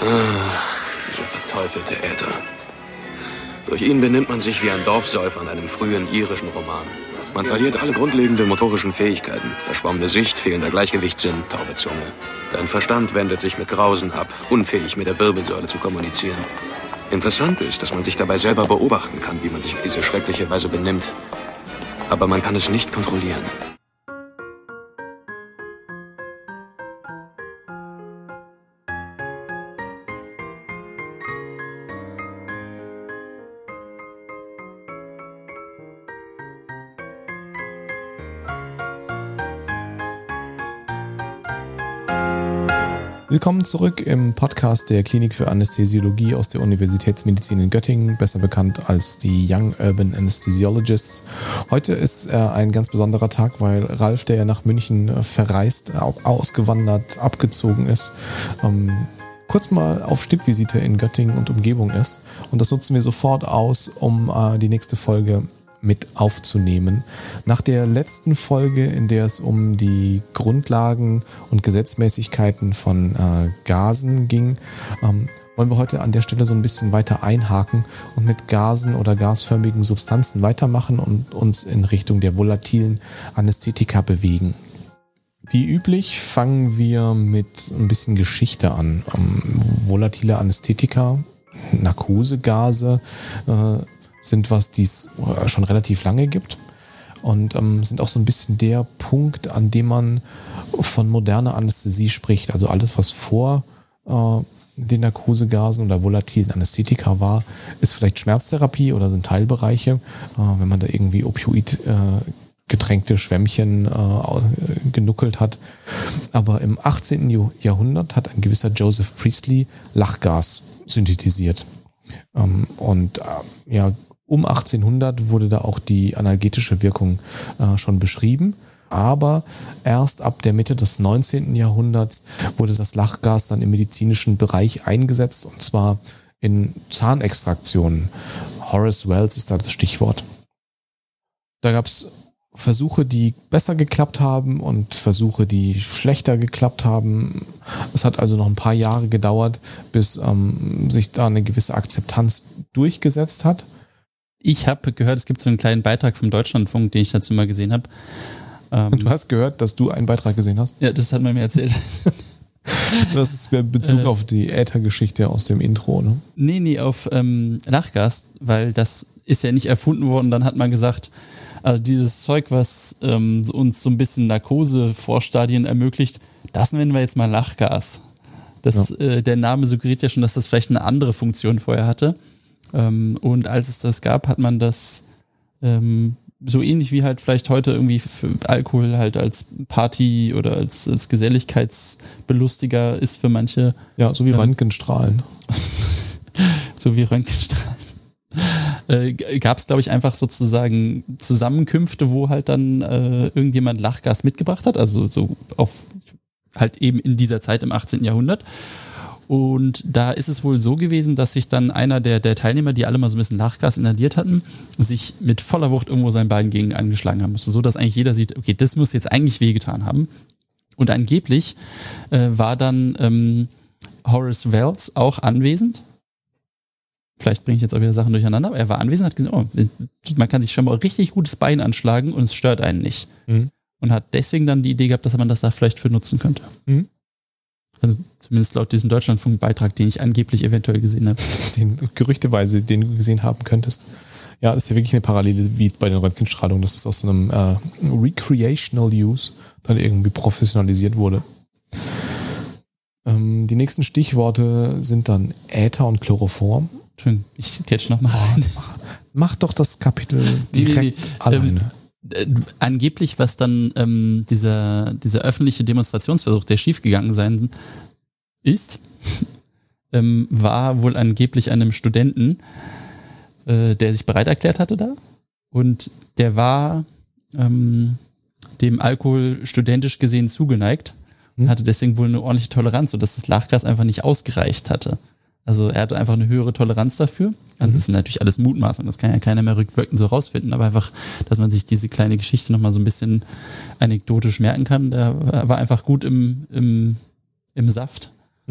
Dieser verteufelte Äther. Durch ihn benimmt man sich wie ein Dorfsäufer in einem frühen irischen Roman. Man verliert alle grundlegenden motorischen Fähigkeiten. Verschwommene Sicht, fehlender Gleichgewichtssinn, taube Zunge. Dein Verstand wendet sich mit Grausen ab, unfähig mit der Wirbelsäule zu kommunizieren. Interessant ist, dass man sich dabei selber beobachten kann, wie man sich auf diese schreckliche Weise benimmt. Aber man kann es nicht kontrollieren. Willkommen zurück im Podcast der Klinik für Anästhesiologie aus der Universitätsmedizin in Göttingen, besser bekannt als die Young Urban Anesthesiologists. Heute ist ein ganz besonderer Tag, weil Ralf, der ja nach München verreist, ausgewandert, abgezogen ist, kurz mal auf Stippvisite in Göttingen und Umgebung ist. Und das nutzen wir sofort aus, um die nächste Folge mit aufzunehmen. Nach der letzten Folge, in der es um die Grundlagen und Gesetzmäßigkeiten von Gasen ging, wollen wir heute an der Stelle so ein bisschen weiter einhaken und mit Gasen oder gasförmigen Substanzen weitermachen und uns in Richtung der volatilen Anästhetika bewegen. Wie üblich fangen wir mit ein bisschen Geschichte an. Volatile Anästhetika, Narkosegase, sind was, die es schon relativ lange gibt und sind auch so ein bisschen der Punkt, an dem man von moderner Anästhesie spricht. Also alles, was vor den Narkosegasen oder volatilen Anästhetika war, ist vielleicht Schmerztherapie oder sind Teilbereiche, wenn man da irgendwie Opioid getränkte Schwämmchen genuckelt hat. Aber im 18. Jahrhundert hat ein gewisser Joseph Priestley Lachgas synthetisiert. Um 1800 wurde da auch die analgetische Wirkung schon beschrieben. Aber erst ab der Mitte des 19. Jahrhunderts wurde das Lachgas dann im medizinischen Bereich eingesetzt, und zwar in Zahnextraktionen. Horace Wells ist da das Stichwort. Da gab es Versuche, die besser geklappt haben und Versuche, die schlechter geklappt haben. Es hat also noch ein paar Jahre gedauert, bis sich da eine gewisse Akzeptanz durchgesetzt hat. Ich habe gehört, es gibt so einen kleinen Beitrag vom Deutschlandfunk, den ich dazu mal gesehen habe. Und du hast gehört, dass du einen Beitrag gesehen hast? Ja, das hat man mir erzählt. Das ist mit Bezug auf die Äthergeschichte aus dem Intro, ne? Nee, auf Lachgas, weil das ist ja nicht erfunden worden. Dann hat man gesagt, also dieses Zeug, was uns so ein bisschen Narkose-Vorstadien ermöglicht, das nennen wir jetzt mal Lachgas. Der Name suggeriert ja schon, dass das vielleicht eine andere Funktion vorher hatte. Und als es das gab, hat man das so ähnlich wie halt vielleicht heute irgendwie für Alkohol halt als Party oder als Geselligkeitsbelustiger ist für manche. Ja, so wie Röntgenstrahlen. So wie Röntgenstrahlen. Gab es, glaube ich, einfach sozusagen Zusammenkünfte, wo halt dann irgendjemand Lachgas mitgebracht hat, also so auf halt eben in dieser Zeit im 18. Jahrhundert. Und da ist es wohl so gewesen, dass sich dann einer der Teilnehmer, die alle mal so ein bisschen Lachgas inhaliert hatten, sich mit voller Wucht irgendwo sein Bein gegen angeschlagen haben musste, so dass eigentlich jeder sieht, okay, das muss jetzt eigentlich wehgetan haben. Und angeblich war dann Horace Wells auch anwesend. Vielleicht bringe ich jetzt auch wieder Sachen durcheinander, aber er war anwesend, hat gesagt, man kann sich schon mal richtig gutes Bein anschlagen und es stört einen nicht. Mhm. Und hat deswegen dann die Idee gehabt, dass man das da vielleicht für nutzen könnte. Mhm. Also zumindest laut diesem Deutschlandfunk-Beitrag, den ich angeblich eventuell gesehen habe. Gerüchteweise, den du gesehen haben könntest. Ja, das ist ja wirklich eine Parallele wie bei den Röntgenstrahlungen, dass es aus so einem Recreational Use dann irgendwie professionalisiert wurde. Die nächsten Stichworte sind dann Äther und Chloroform. Ich catch nochmal rein. Mach doch das Kapitel direkt alleine. Angeblich, was dann dieser öffentliche Demonstrationsversuch, der schiefgegangen sein ist, war wohl angeblich einem Studenten, der sich bereit erklärt hatte da. Und der war dem Alkohol studentisch gesehen zugeneigt und hatte deswegen wohl eine ordentliche Toleranz, sodass das Lachgas einfach nicht ausgereicht hatte. Also er hatte einfach eine höhere Toleranz dafür. Also das sind natürlich alles Mutmaßungen, das kann ja keiner mehr rückwirkend so rausfinden, aber einfach, dass man sich diese kleine Geschichte nochmal so ein bisschen anekdotisch merken kann. Der war einfach gut im Saft. Mhm.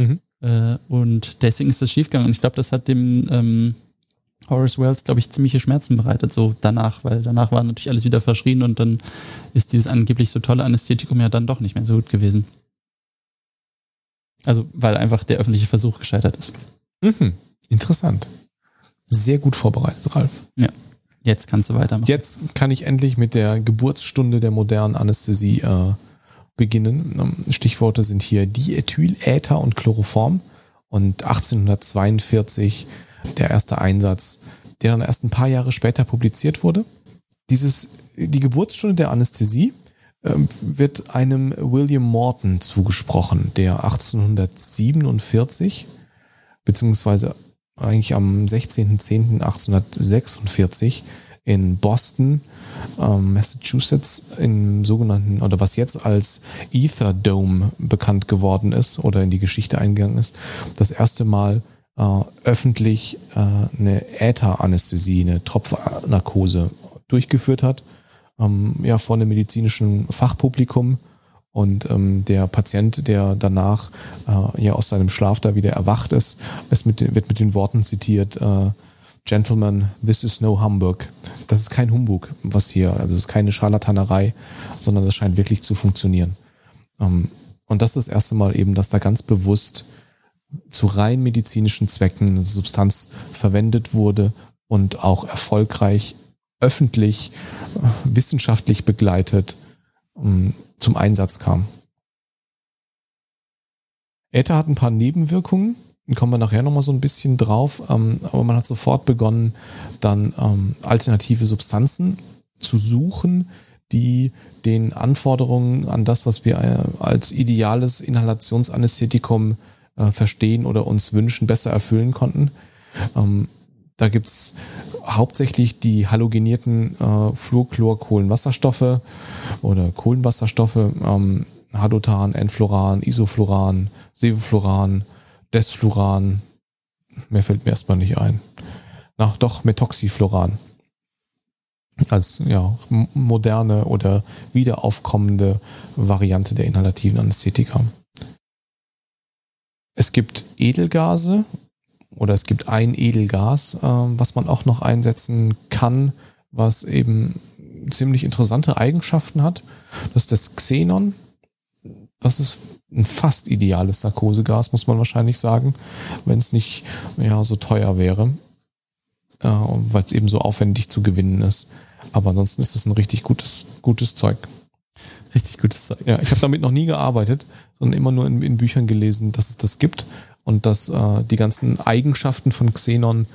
Und deswegen ist das schiefgegangen. Und ich glaube, das hat dem Horace Wells, glaube ich, ziemliche Schmerzen bereitet, so danach, weil danach war natürlich alles wieder verschrien und dann ist dieses angeblich so tolle Anästhetikum ja dann doch nicht mehr so gut gewesen. Also, weil einfach der öffentliche Versuch gescheitert ist. Mhm. Interessant. Sehr gut vorbereitet, Ralf. Ja, jetzt kannst du weitermachen. Jetzt kann ich endlich mit der Geburtsstunde der modernen Anästhesie beginnen. Stichworte sind hier Diethyl, Äther und Chloroform. Und 1842 der erste Einsatz, der dann erst ein paar Jahre später publiziert wurde. Die Geburtsstunde der Anästhesie wird einem William Morton zugesprochen, der 1847 beziehungsweise eigentlich am 16.10.1846 in Boston, Massachusetts, im sogenannten, oder was jetzt als Ether Dome bekannt geworden ist oder in die Geschichte eingegangen ist, das erste Mal öffentlich eine Ätheranästhesie, eine Tropfnarkose durchgeführt hat, vor einem medizinischen Fachpublikum. Und der Patient, der danach aus seinem Schlaf da wieder erwacht ist, wird mit den Worten zitiert, Gentlemen, this is no Humbug. Das ist kein Humbug, was hier, also das ist keine Scharlatanerei, sondern das scheint wirklich zu funktionieren. Und das ist das erste Mal eben, dass da ganz bewusst zu rein medizinischen Zwecken eine Substanz verwendet wurde und auch erfolgreich, öffentlich, wissenschaftlich begleitet zum Einsatz kam. Äther hat ein paar Nebenwirkungen, kommen wir nachher nochmal so ein bisschen drauf, aber man hat sofort begonnen, dann alternative Substanzen zu suchen, die den Anforderungen an das, was wir als ideales Inhalationsanästhetikum verstehen oder uns wünschen, besser erfüllen konnten. Da gibt es hauptsächlich die halogenierten Fluorchlor-Kohlenwasserstoffe oder Kohlenwasserstoffe, Hadotan, Enfluoran, Isofluoran, Sevofluoran, Desfluoran, mehr fällt mir erstmal nicht ein. Methoxyfluoran. Als moderne oder wiederaufkommende Variante der inhalativen Anästhetika. Es gibt Edelgase oder es gibt ein Edelgas, was man auch noch einsetzen kann, was eben ziemlich interessante Eigenschaften hat. Das ist das Xenon. Das ist ein fast ideales Narkosegas, muss man wahrscheinlich sagen, wenn es nicht so teuer wäre, weil es eben so aufwendig zu gewinnen ist. Aber ansonsten ist das ein richtig gutes Zeug. Richtig gutes Zeug. Ja, ich habe damit noch nie gearbeitet, sondern immer nur in Büchern gelesen, dass es das gibt und dass die ganzen Eigenschaften von Xenon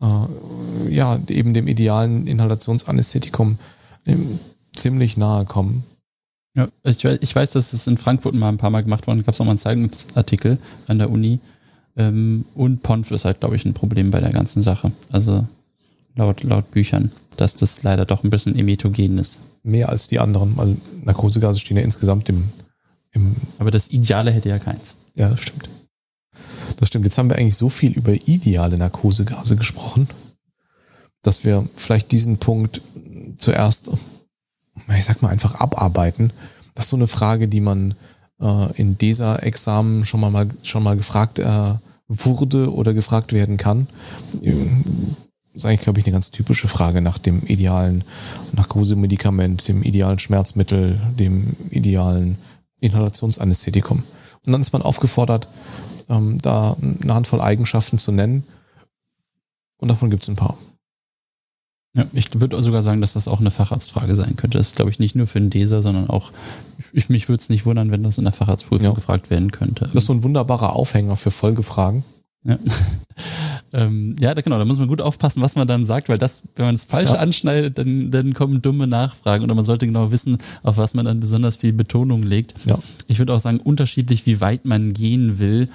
eben dem idealen Inhalationsanästhetikum ziemlich nahe kommen. Ja, ich weiß, dass es in Frankfurt mal ein paar Mal gemacht wurde. Da gab es auch mal einen Zeitungsartikel an der Uni. Und Ponf ist halt, glaube ich, ein Problem bei der ganzen Sache. Also laut Büchern, dass das leider doch ein bisschen emetogen ist. Mehr als die anderen, weil Narkosegase stehen ja insgesamt im Aber das Ideale hätte ja keins. Ja, das stimmt. Das stimmt. Jetzt haben wir eigentlich so viel über ideale Narkosegase gesprochen, dass wir vielleicht diesen Punkt zuerst, ich sag mal, einfach abarbeiten. Das ist so eine Frage, die man in DESA-Examen schon mal gefragt wurde oder gefragt werden kann. Das ist eigentlich, glaube ich, eine ganz typische Frage nach dem idealen Narkosemedikament, dem idealen Schmerzmittel, dem idealen Inhalationsanästhetikum. Und dann ist man aufgefordert, da eine Handvoll Eigenschaften zu nennen. Und davon gibt es ein paar. Ja, ich würde sogar sagen, dass das auch eine Facharztfrage sein könnte. Das ist, glaube ich, nicht nur für den DESA, sondern auch, mich würde es nicht wundern, wenn das in der Facharztprüfung gefragt werden könnte. Das ist so ein wunderbarer Aufhänger für Folgefragen. Ja. Genau, da muss man gut aufpassen, was man dann sagt, weil wenn man das Falsche anschneidet, dann kommen dumme Nachfragen oder man sollte genau wissen, auf was man dann besonders viel Betonung legt. Ja. Ich würde auch sagen, unterschiedlich wie weit man gehen will,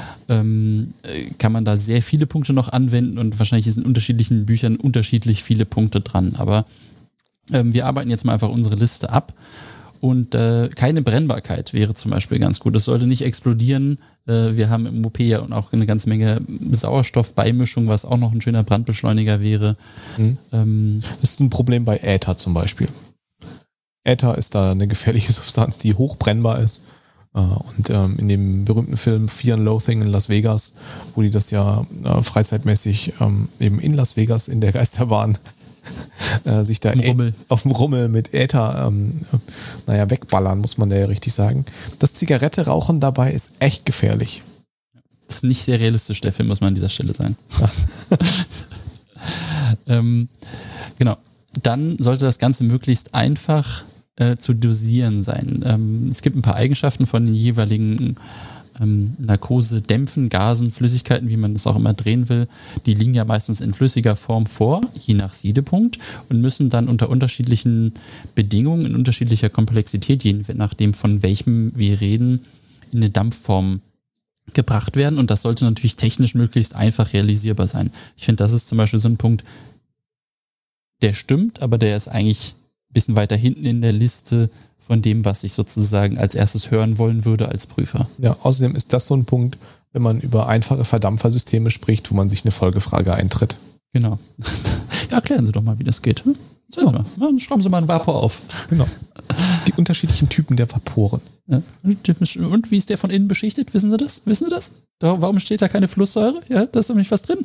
kann man da sehr viele Punkte noch anwenden und wahrscheinlich ist in unterschiedlichen Büchern unterschiedlich viele Punkte dran. Aber wir arbeiten jetzt mal einfach unsere Liste ab. Und keine Brennbarkeit wäre zum Beispiel ganz gut. Es sollte nicht explodieren. Wir haben im OP ja auch eine ganze Menge Sauerstoffbeimischung, was auch noch ein schöner Brandbeschleuniger wäre. Das ist ein Problem bei Äther zum Beispiel. Äther ist da eine gefährliche Substanz, die hochbrennbar ist. Und in dem berühmten Film Fear and Loathing in Las Vegas, wo die das ja freizeitmäßig eben in Las Vegas in der Geisterbahn sich da auf dem Rummel mit Äther wegballern, muss man da ja richtig sagen. Das Zigarette rauchen dabei ist echt gefährlich. Das ist nicht sehr realistisch, der Film, muss man an dieser Stelle sagen. Genau. Dann sollte das Ganze möglichst einfach zu dosieren sein. Es gibt ein paar Eigenschaften von den jeweiligen Narkosedämpfen, Gasen, Flüssigkeiten, wie man das auch immer drehen will, die liegen ja meistens in flüssiger Form vor, je nach Siedepunkt, und müssen dann unter unterschiedlichen Bedingungen, in unterschiedlicher Komplexität, je nachdem von welchem wir reden, in eine Dampfform gebracht werden, und das sollte natürlich technisch möglichst einfach realisierbar sein. Ich finde, das ist zum Beispiel so ein Punkt, der stimmt, aber der ist eigentlich ein bisschen weiter hinten in der Liste von dem, was ich sozusagen als erstes hören wollen würde als Prüfer. Ja, außerdem ist das so ein Punkt, wenn man über einfache Verdampfersysteme spricht, wo man sich eine Folgefrage eintritt. Genau. Ja, erklären Sie doch mal, wie das geht. Ja. Schrauben Sie mal einen Vapor auf. Genau. Die unterschiedlichen Typen der Vaporen. Ja. Und wie ist der von innen beschichtet? Wissen Sie das? Warum steht da keine Flusssäure? Ja, da ist doch nicht was drin.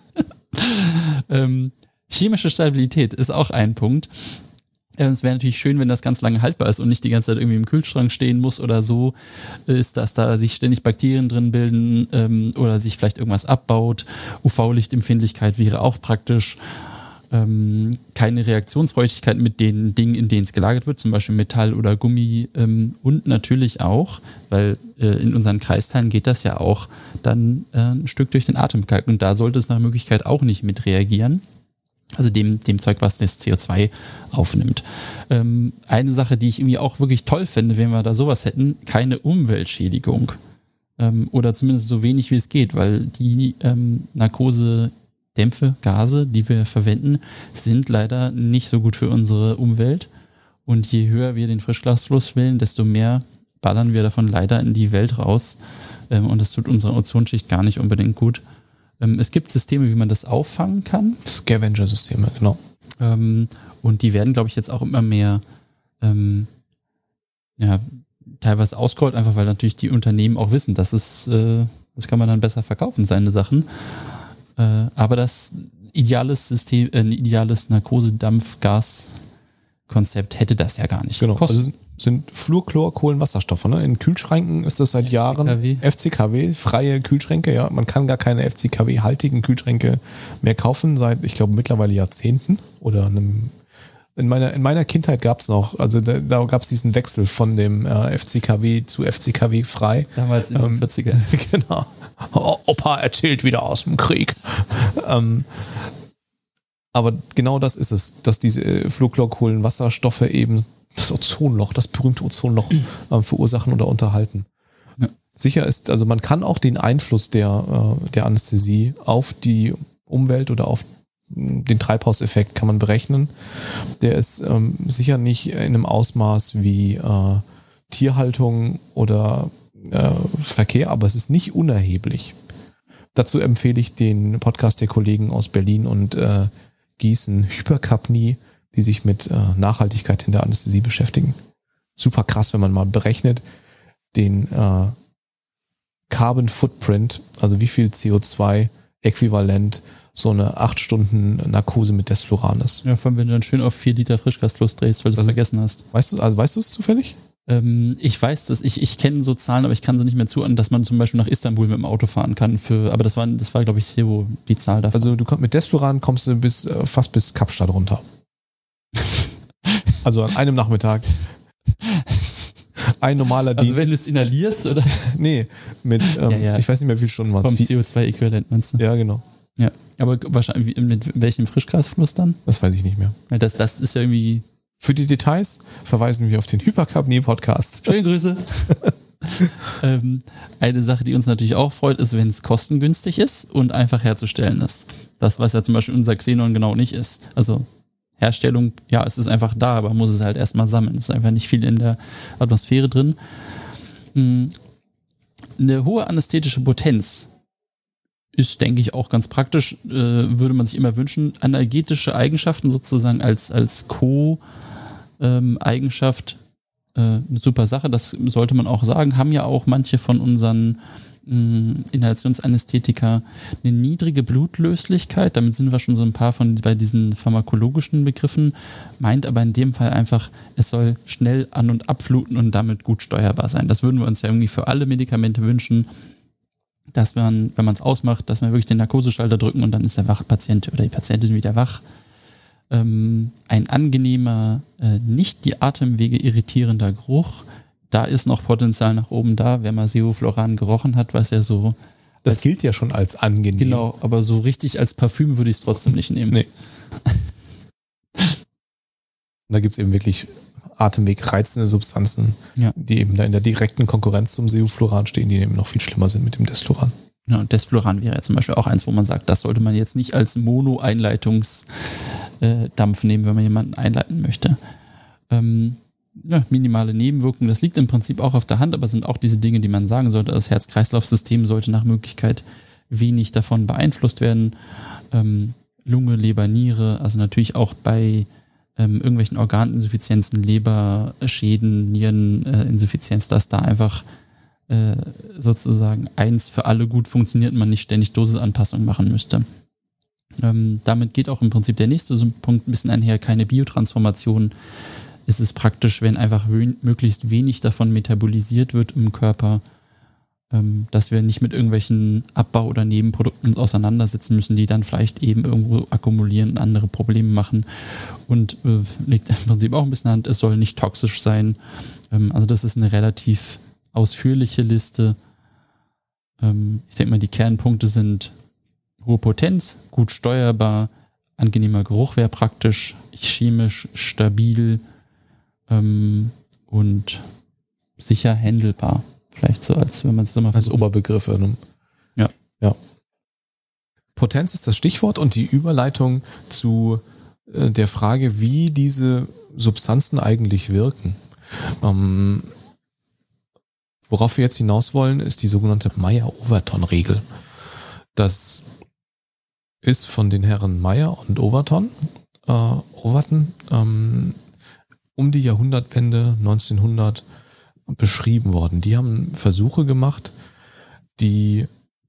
Chemische Stabilität ist auch ein Punkt. Es wäre natürlich schön, wenn das ganz lange haltbar ist und nicht die ganze Zeit irgendwie im Kühlschrank stehen muss oder so ist, dass da sich ständig Bakterien drin bilden oder sich vielleicht irgendwas abbaut. UV-Lichtempfindlichkeit wäre auch praktisch. Keine Reaktionsfreudigkeit mit den Dingen, in denen es gelagert wird, zum Beispiel Metall oder Gummi, und natürlich auch, weil in unseren Kreisteilen geht das ja auch dann ein Stück durch den Atemkalk, und da sollte es nach Möglichkeit auch nicht mit reagieren. Also dem Zeug, was das CO2 aufnimmt. Eine Sache, die ich irgendwie auch wirklich toll fände, wenn wir da sowas hätten, keine Umweltschädigung. Oder zumindest so wenig wie es geht, weil die Narkosedämpfe, Gase, die wir verwenden, sind leider nicht so gut für unsere Umwelt. Und je höher wir den Frischgasfluss wählen, desto mehr ballern wir davon leider in die Welt raus. Und das tut unserer Ozonschicht gar nicht unbedingt gut. Es gibt Systeme, wie man das auffangen kann. Scavenger-Systeme, genau. Und die werden, glaube ich, jetzt auch immer mehr teilweise ausgerollt, einfach weil natürlich die Unternehmen auch wissen, das kann man dann besser verkaufen, seine Sachen. Aber das ideales System, ein ideales Narkosedampfgas-Konzept hätte das ja gar nicht. Genau. Also sind Fluorchlor, Kohlenwasserstoffe. Ne? In Kühlschränken ist das seit Jahren FCKW, freie Kühlschränke. Ja, man kann gar keine FCKW-haltigen Kühlschränke mehr kaufen, seit, ich glaube, mittlerweile Jahrzehnten. Oder in meiner Kindheit gab es noch, also da gab es diesen Wechsel von dem FCKW zu FCKW frei. Damals in den 40er. Genau. Opa erzählt wieder aus dem Krieg. Aber genau das ist es, dass diese Fluorchlor-Kohlenwasserstoffe eben das Ozonloch, das berühmte Ozonloch verursachen oder unterhalten. Ja. Sicher ist, also man kann auch den Einfluss der Anästhesie auf die Umwelt oder auf den Treibhauseffekt kann man berechnen. Der ist sicher nicht in einem Ausmaß wie Tierhaltung oder Verkehr, aber es ist nicht unerheblich. Dazu empfehle ich den Podcast der Kollegen aus Berlin und Gießen, Hypercapnie, die sich mit Nachhaltigkeit in der Anästhesie beschäftigen. Super krass, wenn man mal berechnet, den Carbon Footprint, also wie viel CO2-Äquivalent so eine 8 Stunden Narkose mit Desfluran ist. Ja, vor allem, wenn du dann schön auf 4 Liter Frischgasfluss drehst, weil du es vergessen hast. Weißt du es zufällig? Ich weiß das, ich kenne so Zahlen, aber ich kann sie nicht mehr zuordnen, dass man zum Beispiel nach Istanbul mit dem Auto fahren kann. Aber das war glaube ich, Zero, die Zahl davon. Also mit Desfluran kommst du fast bis Kapstadt runter. Also an einem Nachmittag. Ein normaler Dienst. Also wenn du es inhalierst, oder? Nee, mit, ich weiß nicht mehr, wie viele Stunden waren es. Vom CO2-Äquivalent meinst du? Ja, genau. Ja, aber wahrscheinlich mit welchem Frischgasfluss dann? Das weiß ich nicht mehr. Ja, das ist ja irgendwie... Für die Details verweisen wir auf den Hypercapnie-Podcast. Schöne Grüße. Eine Sache, die uns natürlich auch freut, ist, wenn es kostengünstig ist und einfach herzustellen ist. Das, was ja zum Beispiel unser Xenon genau nicht ist. Also Herstellung, ja, es ist einfach da, aber man muss es halt erstmal sammeln. Es ist einfach nicht viel in der Atmosphäre drin. Eine hohe anästhetische Potenz ist, denke ich, auch ganz praktisch, würde man sich immer wünschen. Analgetische Eigenschaften sozusagen als Co-Eigenschaft eine super Sache, das sollte man auch sagen, haben ja auch manche von unseren Inhalationsanästhetika eine niedrige Blutlöslichkeit, damit sind wir schon so ein paar bei diesen pharmakologischen Begriffen, meint aber in dem Fall einfach, es soll schnell an- und abfluten und damit gut steuerbar sein. Das würden wir uns ja irgendwie für alle Medikamente wünschen, dass man, wenn man es ausmacht, dass wir wirklich den Narkoseschalter drücken und dann ist der Patient oder die Patientin wieder wach. Ein angenehmer, nicht die Atemwege irritierender Geruch, da ist noch Potenzial nach oben da, wer mal Sevofluran gerochen hat, was ja so... Das gilt ja schon als angenehm. Genau, aber so richtig als Parfüm würde ich es trotzdem nicht nehmen. Nee. Da gibt es eben wirklich atemwegreizende Substanzen, die eben da in der direkten Konkurrenz zum Sevofluran stehen, die eben noch viel schlimmer sind mit dem Desfluran. Ja, und Desfluran wäre ja zum Beispiel auch eins, wo man sagt, das sollte man jetzt nicht als Mono-Einleitungsdampf nehmen, wenn man jemanden einleiten möchte. Minimale Nebenwirkungen, das liegt im Prinzip auch auf der Hand, aber sind auch diese Dinge, die man sagen sollte. Das Herz-Kreislauf-System sollte nach Möglichkeit wenig davon beeinflusst werden. Lunge, Leber, Niere, also natürlich auch bei irgendwelchen Organinsuffizienzen, Leberschäden, Niereninsuffizienz, dass da einfach sozusagen eins für alle gut funktioniert und man nicht ständig Dosisanpassung machen müsste. Damit geht auch im Prinzip der nächste Punkt ein bisschen einher, keine Biotransformation. Es ist praktisch, wenn einfach möglichst wenig davon metabolisiert wird im Körper, dass wir nicht mit irgendwelchen Abbau- oder Nebenprodukten uns auseinandersetzen müssen, die dann vielleicht eben irgendwo akkumulieren und andere Probleme machen. Und liegt im Prinzip auch ein bisschen an der Hand, es soll nicht toxisch sein. Also das ist eine relativ ausführliche Liste. Ich denke mal, die Kernpunkte sind hohe Potenz, gut steuerbar, angenehmer Geruch wäre praktisch, chemisch stabil, und sicher handelbar. Vielleicht so, als wenn man es immer als Oberbegriffe. Ne? Ja. Potenz ist das Stichwort und die Überleitung zu der Frage, wie diese Substanzen eigentlich wirken. Worauf wir jetzt hinaus wollen, ist die sogenannte Meyer-Overton-Regel. Das ist von den Herren Meyer und Overton um die Jahrhundertwende 1900 beschrieben worden. Die haben Versuche gemacht, die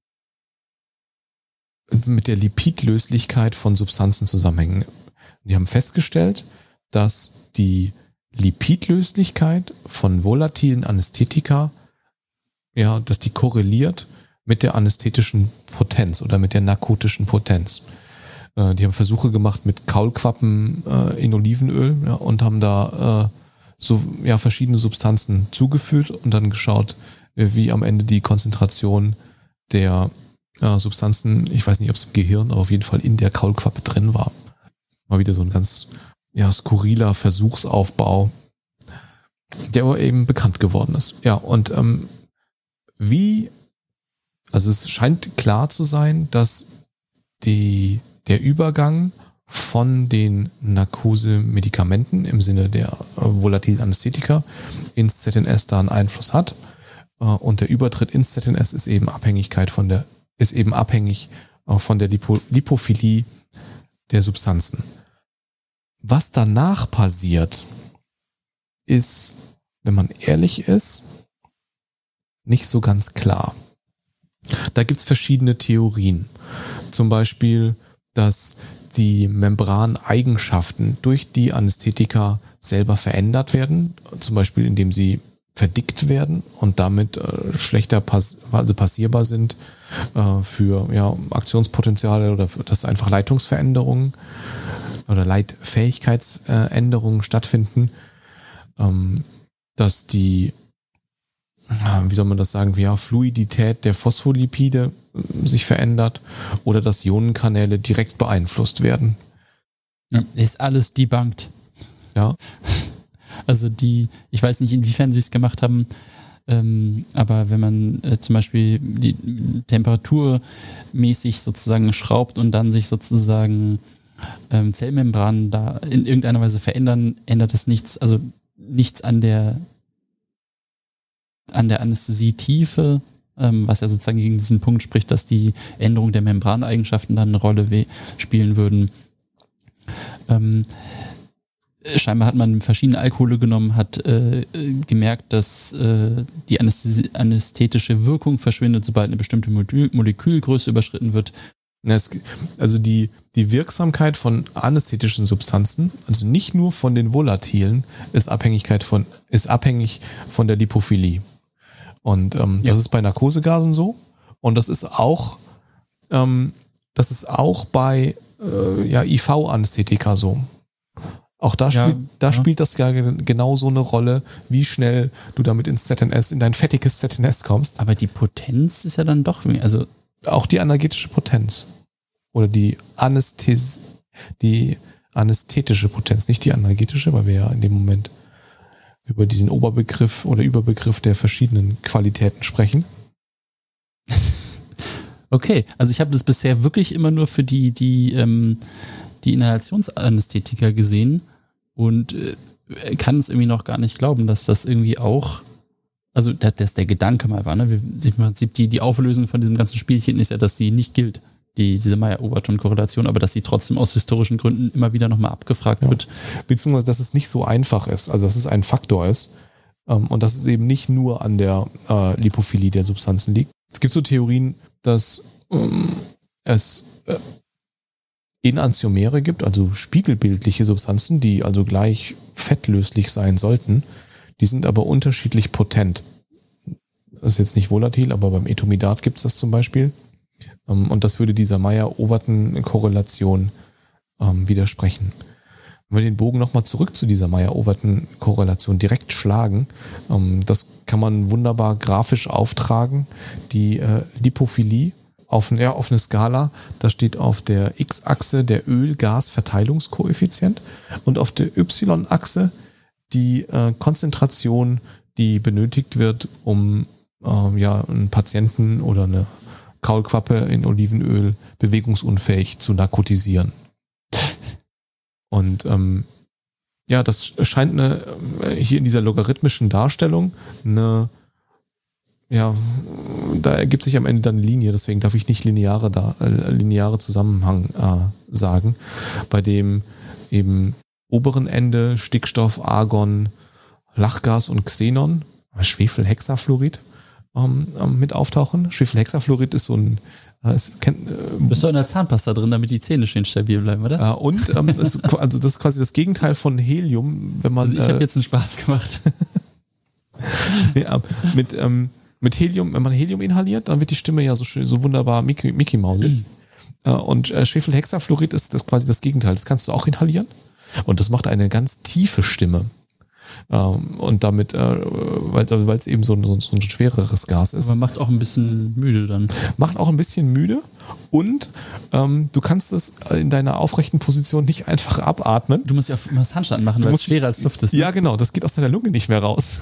mit der Lipidlöslichkeit von Substanzen zusammenhängen. Die haben festgestellt, dass die Lipidlöslichkeit von volatilen Anästhetika, dass die korreliert mit der anästhetischen Potenz oder mit der narkotischen Potenz. Die haben Versuche gemacht mit Kaulquappen in Olivenöl und haben da verschiedene Substanzen zugeführt und dann geschaut, wie am Ende die Konzentration der Substanzen, ich weiß nicht, ob es im Gehirn, aber auf jeden Fall in der Kaulquappe drin war. Mal wieder so ein ganz skurriler Versuchsaufbau, der aber eben bekannt geworden ist. Ja, und also es scheint klar zu sein, dass der Übergang von den Narkosemedikamenten im Sinne der volatilen Anästhetika ins ZNS da einen Einfluss hat. Und der Übertritt ins ZNS ist eben abhängig von der Lipophilie der Substanzen. Was danach passiert, ist, wenn man ehrlich ist, nicht so ganz klar. Da gibt es verschiedene Theorien. Zum Beispiel, dass die Membraneigenschaften durch die Anästhetika selber verändert werden, zum Beispiel indem sie verdickt werden und damit schlechter passierbar sind für Aktionspotenziale oder dass einfach Leitungsveränderungen oder Leitfähigkeitsänderungen stattfinden, dass die, wie soll man das sagen, Fluidität der Phospholipide sich verändert oder dass Ionenkanäle direkt beeinflusst werden. Ja, ist alles debunked. Ja. Also ich weiß nicht, inwiefern sie es gemacht haben, aber wenn man zum Beispiel die temperaturmäßig sozusagen schraubt und dann sich sozusagen Zellmembranen da in irgendeiner Weise verändern, ändert das nichts, also nichts an der Anästhesietiefe, was ja sozusagen gegen diesen Punkt spricht, dass die Änderung der Membraneigenschaften dann eine Rolle spielen würden. scheinbar hat man verschiedene Alkohole genommen, hat gemerkt, dass die anästhetische Wirkung verschwindet, sobald eine bestimmte Molekülgröße überschritten wird. Also die Wirksamkeit von anästhetischen Substanzen, also nicht nur von den Volatilen, ist abhängig von der Lipophilie. Und das ist bei Narkosegasen so. Und das ist auch bei IV-Anästhetika so. Auch da spielt das ja genau so eine Rolle, wie schnell du damit ins ZNS, in dein fettiges ZNS kommst. Aber die Potenz ist ja dann doch, also auch die analgetische Potenz. Oder die anästhetische Potenz, nicht die analgetische, weil wir ja in dem Moment über diesen Oberbegriff oder Überbegriff der verschiedenen Qualitäten sprechen. Okay, also ich habe das bisher wirklich immer nur für die Inhalationsanästhetika gesehen und kann es irgendwie noch gar nicht glauben, dass das irgendwie auch, also dass der Gedanke mal war, ne? Im Prinzip die Auflösung von diesem ganzen Spielchen ist ja, dass sie nicht gilt, diese Meyer-Overton-Korrelation, aber dass sie trotzdem aus historischen Gründen immer wieder nochmal abgefragt wird. Beziehungsweise, dass es nicht so einfach ist, also dass es ein Faktor ist und dass es eben nicht nur an der Lipophilie der Substanzen liegt. Es gibt so Theorien, dass es Enantiomere gibt, also spiegelbildliche Substanzen, die also gleich fettlöslich sein sollten, die sind aber unterschiedlich potent. Das ist jetzt nicht volatil, aber beim Etomidat gibt es das zum Beispiel. Und das würde dieser Meyer-Overton-Korrelation widersprechen. Wenn wir den Bogen nochmal zurück zu dieser Meyer-Overton-Korrelation direkt schlagen, das kann man wunderbar grafisch auftragen. Die Lipophilie auf eine Skala, da steht auf der X-Achse der Öl-Gas-Verteilungskoeffizient und auf der Y-Achse die Konzentration, die benötigt wird, um einen Patienten oder eine Kaulquappe in Olivenöl bewegungsunfähig zu narkotisieren. Und das scheint hier in dieser logarithmischen Darstellung da ergibt sich am Ende dann eine Linie, deswegen darf ich nicht lineare Zusammenhang sagen, bei dem eben oberen Ende Stickstoff, Argon, Lachgas und Xenon, Schwefelhexafluorid mit auftauchen. Schwefelhexafluorid ist so ein bist du in der Zahnpasta drin, damit die Zähne schön stabil bleiben, oder? Und das ist quasi das Gegenteil von Helium, wenn man. Also ich habe jetzt einen Spaß gemacht. Mit Helium, wenn man Helium inhaliert, dann wird die Stimme ja so wunderbar Mickey Mausig. Und Schwefelhexafluorid ist das quasi das Gegenteil. Das kannst du auch inhalieren. Und das macht eine ganz tiefe Stimme. Und damit, weil es eben so ein schwereres Gas ist. Aber macht auch ein bisschen müde dann. Macht auch ein bisschen müde und du kannst es in deiner aufrechten Position nicht einfach abatmen. Du musst ja das Handstand machen, weil es schwerer als Luft ist. Ne? Ja, genau, das geht aus deiner Lunge nicht mehr raus.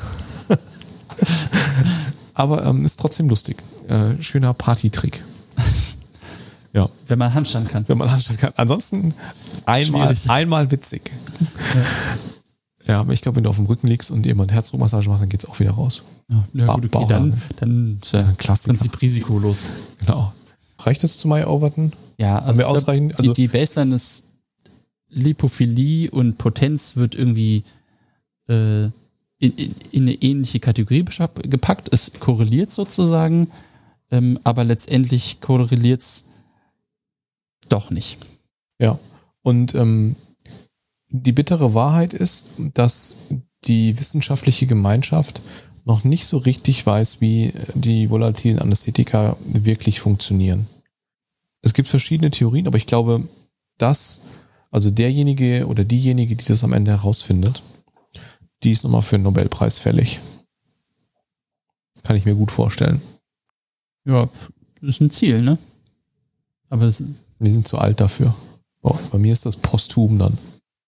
Aber ist trotzdem lustig. Schöner Partytrick. Ja. Wenn man Handstand kann. Ansonsten einmal witzig. Ja, aber ich glaube, wenn du auf dem Rücken liegst und jemand Herzdruckmassage macht, dann geht's auch wieder raus. Ja gut, okay, dann ist ja Prinzip risikolos. Genau. Reicht das zu Meyer-Overton? Ja, also die Baseline ist Lipophilie und Potenz wird irgendwie in eine ähnliche Kategorie gepackt. Es korreliert sozusagen, aber letztendlich korreliert es doch nicht. Ja, und die bittere Wahrheit ist, dass die wissenschaftliche Gemeinschaft noch nicht so richtig weiß, wie die volatilen Anästhetika wirklich funktionieren. Es gibt verschiedene Theorien, aber ich glaube, derjenige oder diejenige, die das am Ende herausfindet, die ist nochmal für einen Nobelpreis fällig. Kann ich mir gut vorstellen. Ja, ist ein Ziel, ne? Aber wir sind zu alt dafür. Bei mir ist das posthum dann.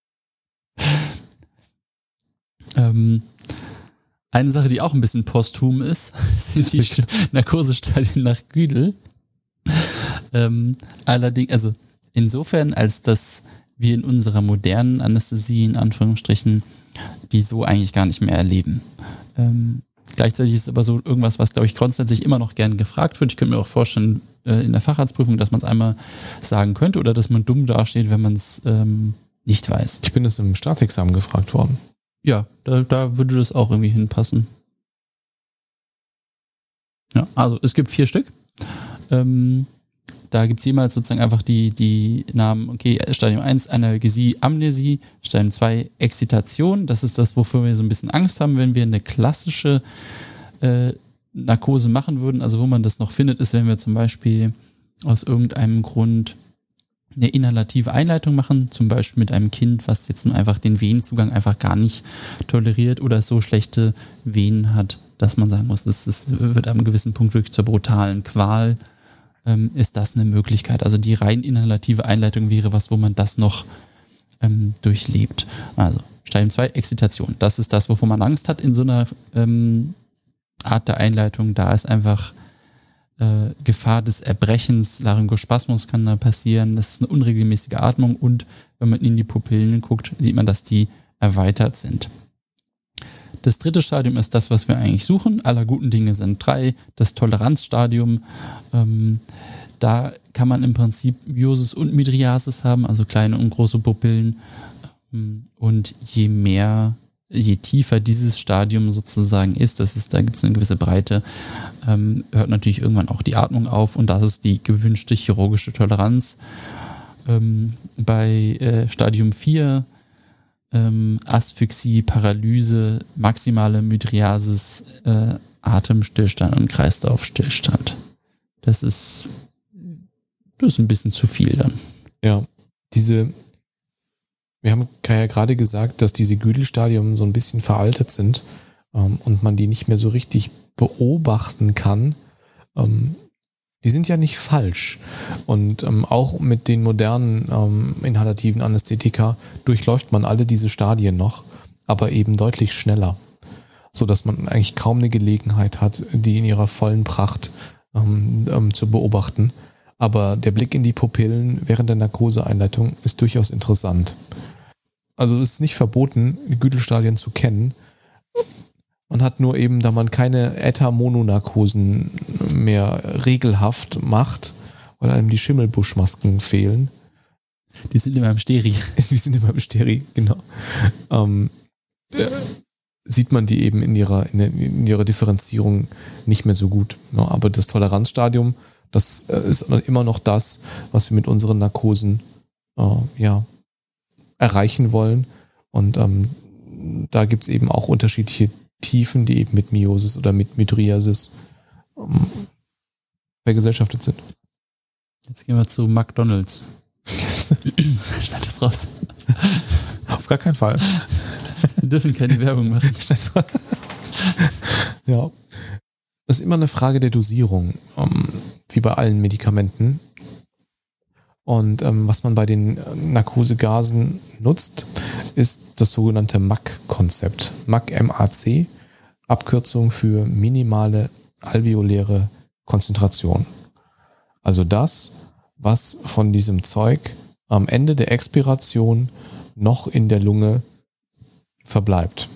Eine Sache, die auch ein bisschen posthum ist, sind die Narkosestadien nach Güdel. Allerdings, also insofern, als dass wir in unserer modernen Anästhesie, in Anführungsstrichen, die so eigentlich gar nicht mehr erleben. Gleichzeitig ist es aber so irgendwas, was, glaube ich, grundsätzlich immer noch gern gefragt wird. Ich könnte mir auch vorstellen, in der Facharztprüfung, dass man es einmal sagen könnte oder dass man dumm dasteht, wenn man es nicht weiß. Ich bin das im Staatsexamen gefragt worden. Ja, da würde das auch irgendwie hinpassen. Ja, also es gibt 4 Stück. Da gibt es jemals sozusagen einfach die Namen, okay, Stadium 1, Analgesie, Amnesie, Stadium 2, Exzitation. Das ist das, wofür wir so ein bisschen Angst haben, wenn wir eine klassische Narkose machen würden. Also wo man das noch findet, ist, wenn wir zum Beispiel aus irgendeinem Grund eine inhalative Einleitung machen, zum Beispiel mit einem Kind, was jetzt nur einfach den Venenzugang einfach gar nicht toleriert oder so schlechte Venen hat, dass man sagen muss, das wird am gewissen Punkt wirklich zur brutalen Qual, ist das eine Möglichkeit. Also die rein inhalative Einleitung wäre was, wo man das noch durchlebt. Also Stadium 2, Exzitation. Das ist das, wovon man Angst hat in so einer Art der Einleitung. Da ist einfach Gefahr des Erbrechens, Laryngospasmus kann da passieren, das ist eine unregelmäßige Atmung und wenn man in die Pupillen guckt, sieht man, dass die erweitert sind. Das 3. Stadium ist das, was wir eigentlich suchen. Aller guten Dinge sind 3. Das Toleranzstadium. Da kann man im Prinzip Miosis und Mydriasis haben, also kleine und große Pupillen. Und je tiefer dieses Stadium sozusagen ist, da gibt es eine gewisse Breite, hört natürlich irgendwann auch die Atmung auf und das ist die gewünschte chirurgische Toleranz. Bei Stadium 4 Asphyxie, Paralyse, maximale Mydriasis, Atemstillstand und Kreislaufstillstand. Das ist ein bisschen zu viel dann. Ja, wir haben ja gerade gesagt, dass diese Güdelstadien so ein bisschen veraltet sind und man die nicht mehr so richtig beobachten kann. Die sind ja nicht falsch. Und auch mit den modernen inhalativen Anästhetika durchläuft man alle diese Stadien noch, aber eben deutlich schneller, sodass man eigentlich kaum eine Gelegenheit hat, die in ihrer vollen Pracht zu beobachten. Aber der Blick in die Pupillen während der Narkoseeinleitung ist durchaus interessant. Also es ist nicht verboten, die Güdelstadien zu kennen. Man hat nur eben, da man keine Äther-Mononarkosen mehr regelhaft macht, weil einem die Schimmelbuschmasken fehlen. Die sind immer im Steri. Die sind immer im Steri, genau. Sieht man die eben in ihrer Differenzierung nicht mehr so gut. Ja, aber das Toleranzstadium, das ist immer noch das, was wir mit unseren Narkosen erreichen wollen. Und da gibt es eben auch unterschiedliche Tiefen, die eben mit Miosis oder mit Mydriasis vergesellschaftet sind. Jetzt gehen wir zu McDonald's. Schneid das raus. Auf gar keinen Fall. Wir dürfen keine Werbung machen. Ja. Das ist immer eine Frage der Dosierung, wie bei allen Medikamenten. Und was man bei den Narkosegasen nutzt, ist das sogenannte MAC-Konzept. MAC, M-A-C, Abkürzung für minimale alveoläre Konzentration. Also das, was von diesem Zeug am Ende der Expiration noch in der Lunge verbleibt.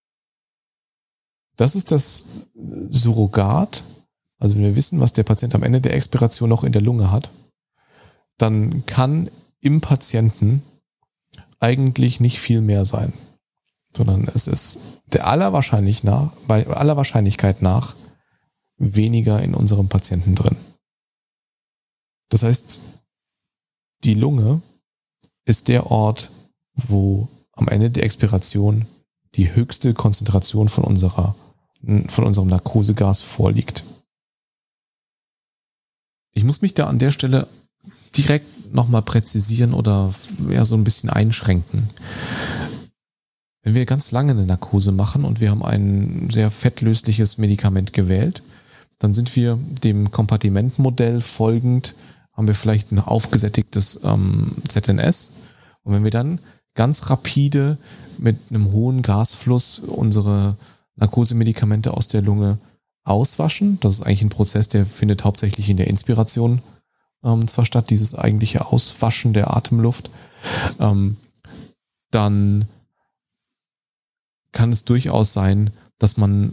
Das ist das Surrogat. Also wenn wir wissen, was der Patient am Ende der Expiration noch in der Lunge hat, dann kann im Patienten eigentlich nicht viel mehr sein, sondern es ist bei aller Wahrscheinlichkeit nach weniger in unserem Patienten drin. Das heißt, die Lunge ist der Ort, wo am Ende der Expiration die höchste Konzentration von unserem Narkosegas vorliegt. Ich muss mich da an der Stelle direkt nochmal präzisieren oder so ein bisschen einschränken. Wenn wir ganz lange eine Narkose machen und wir haben ein sehr fettlösliches Medikament gewählt, dann sind wir dem Kompartimentmodell folgend, haben wir vielleicht ein aufgesättigtes ZNS. Und wenn wir dann ganz rapide mit einem hohen Gasfluss unsere Narkosemedikamente aus der Lunge auswaschen, das ist eigentlich ein Prozess, der findet hauptsächlich in der Inspiration zwar statt, dieses eigentliche Auswaschen der Atemluft, dann kann es durchaus sein, dass man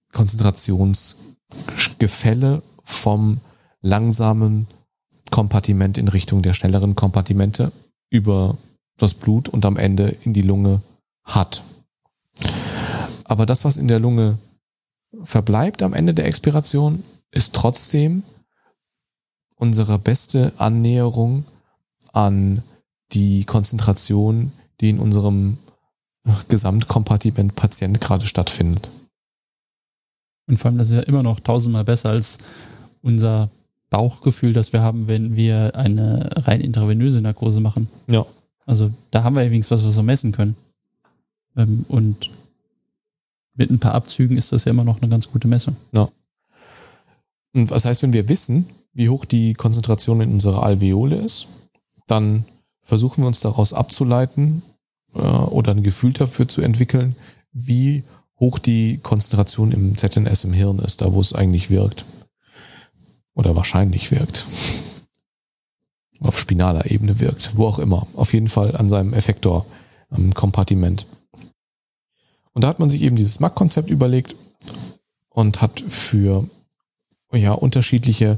Konzentrationsgefälle vom langsamen Kompartiment in Richtung der schnelleren Kompartimente über das Blut und am Ende in die Lunge hat. Aber das, was in der Lunge verbleibt am Ende der Expiration, ist trotzdem unsere beste Annäherung an die Konzentration, die in unserem Gesamtkompartiment Patient gerade stattfindet. Und vor allem, das ist ja immer noch 1000-mal besser als unser Bauchgefühl, das wir haben, wenn wir eine rein intravenöse Narkose machen. Ja. Also da haben wir wenigstens was wir messen können. Und mit ein paar Abzügen ist das ja immer noch eine ganz gute Messung. Ja. Und was heißt, wenn wir wissen, wie hoch die Konzentration in unserer Alveole ist, dann versuchen wir uns daraus abzuleiten oder ein Gefühl dafür zu entwickeln, wie hoch die Konzentration im ZNS im Hirn ist, da wo es eigentlich wirkt. Oder wahrscheinlich wirkt. Auf spinaler Ebene wirkt, wo auch immer. Auf jeden Fall an seinem Effektor, am Kompartiment. Und da hat man sich eben dieses MAC-Konzept überlegt und hat für unterschiedliche